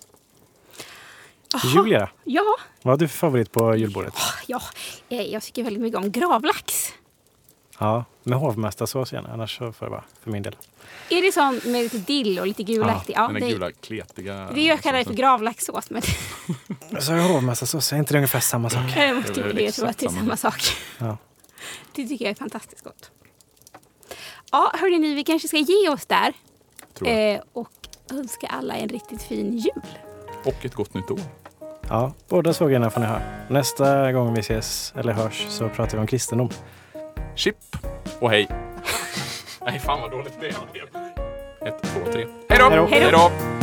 Speaker 3: Julia,
Speaker 1: Ja,
Speaker 3: vad har du för favorit på julbordet?
Speaker 1: ja, eh, jag tycker väldigt mycket om gravlax.
Speaker 3: Ja, med hovmästarsås gärna, annars så får det vara för min del.
Speaker 1: Är det sån med lite dill och lite gulaktig? Ja,
Speaker 2: Den där
Speaker 1: det,
Speaker 2: gula, kletiga...
Speaker 1: det jag kallar det för gravlaxsås. Men
Speaker 3: Så jag hovmästarsås, är inte det ungefär samma sak?
Speaker 1: det måste ju
Speaker 2: Det är
Speaker 1: det, jag tror att det är
Speaker 2: exakt
Speaker 1: samma
Speaker 2: samma.
Speaker 1: sak.
Speaker 3: Ja.
Speaker 1: Det tycker jag är fantastiskt gott. Ja, hörni ni, vi kanske ska ge oss där.
Speaker 2: Tror jag.
Speaker 1: Eh, och önska alla en riktigt fin jul.
Speaker 2: Och ett gott nytt år.
Speaker 3: Ja, båda sågarna får ni ha. Nästa gång vi ses eller hörs så pratar vi om kristendom.
Speaker 2: Chip och hej. Nej, fan vad dåligt det är. Ett, två, tre. Hej då!
Speaker 3: Hej då.
Speaker 2: Hej då!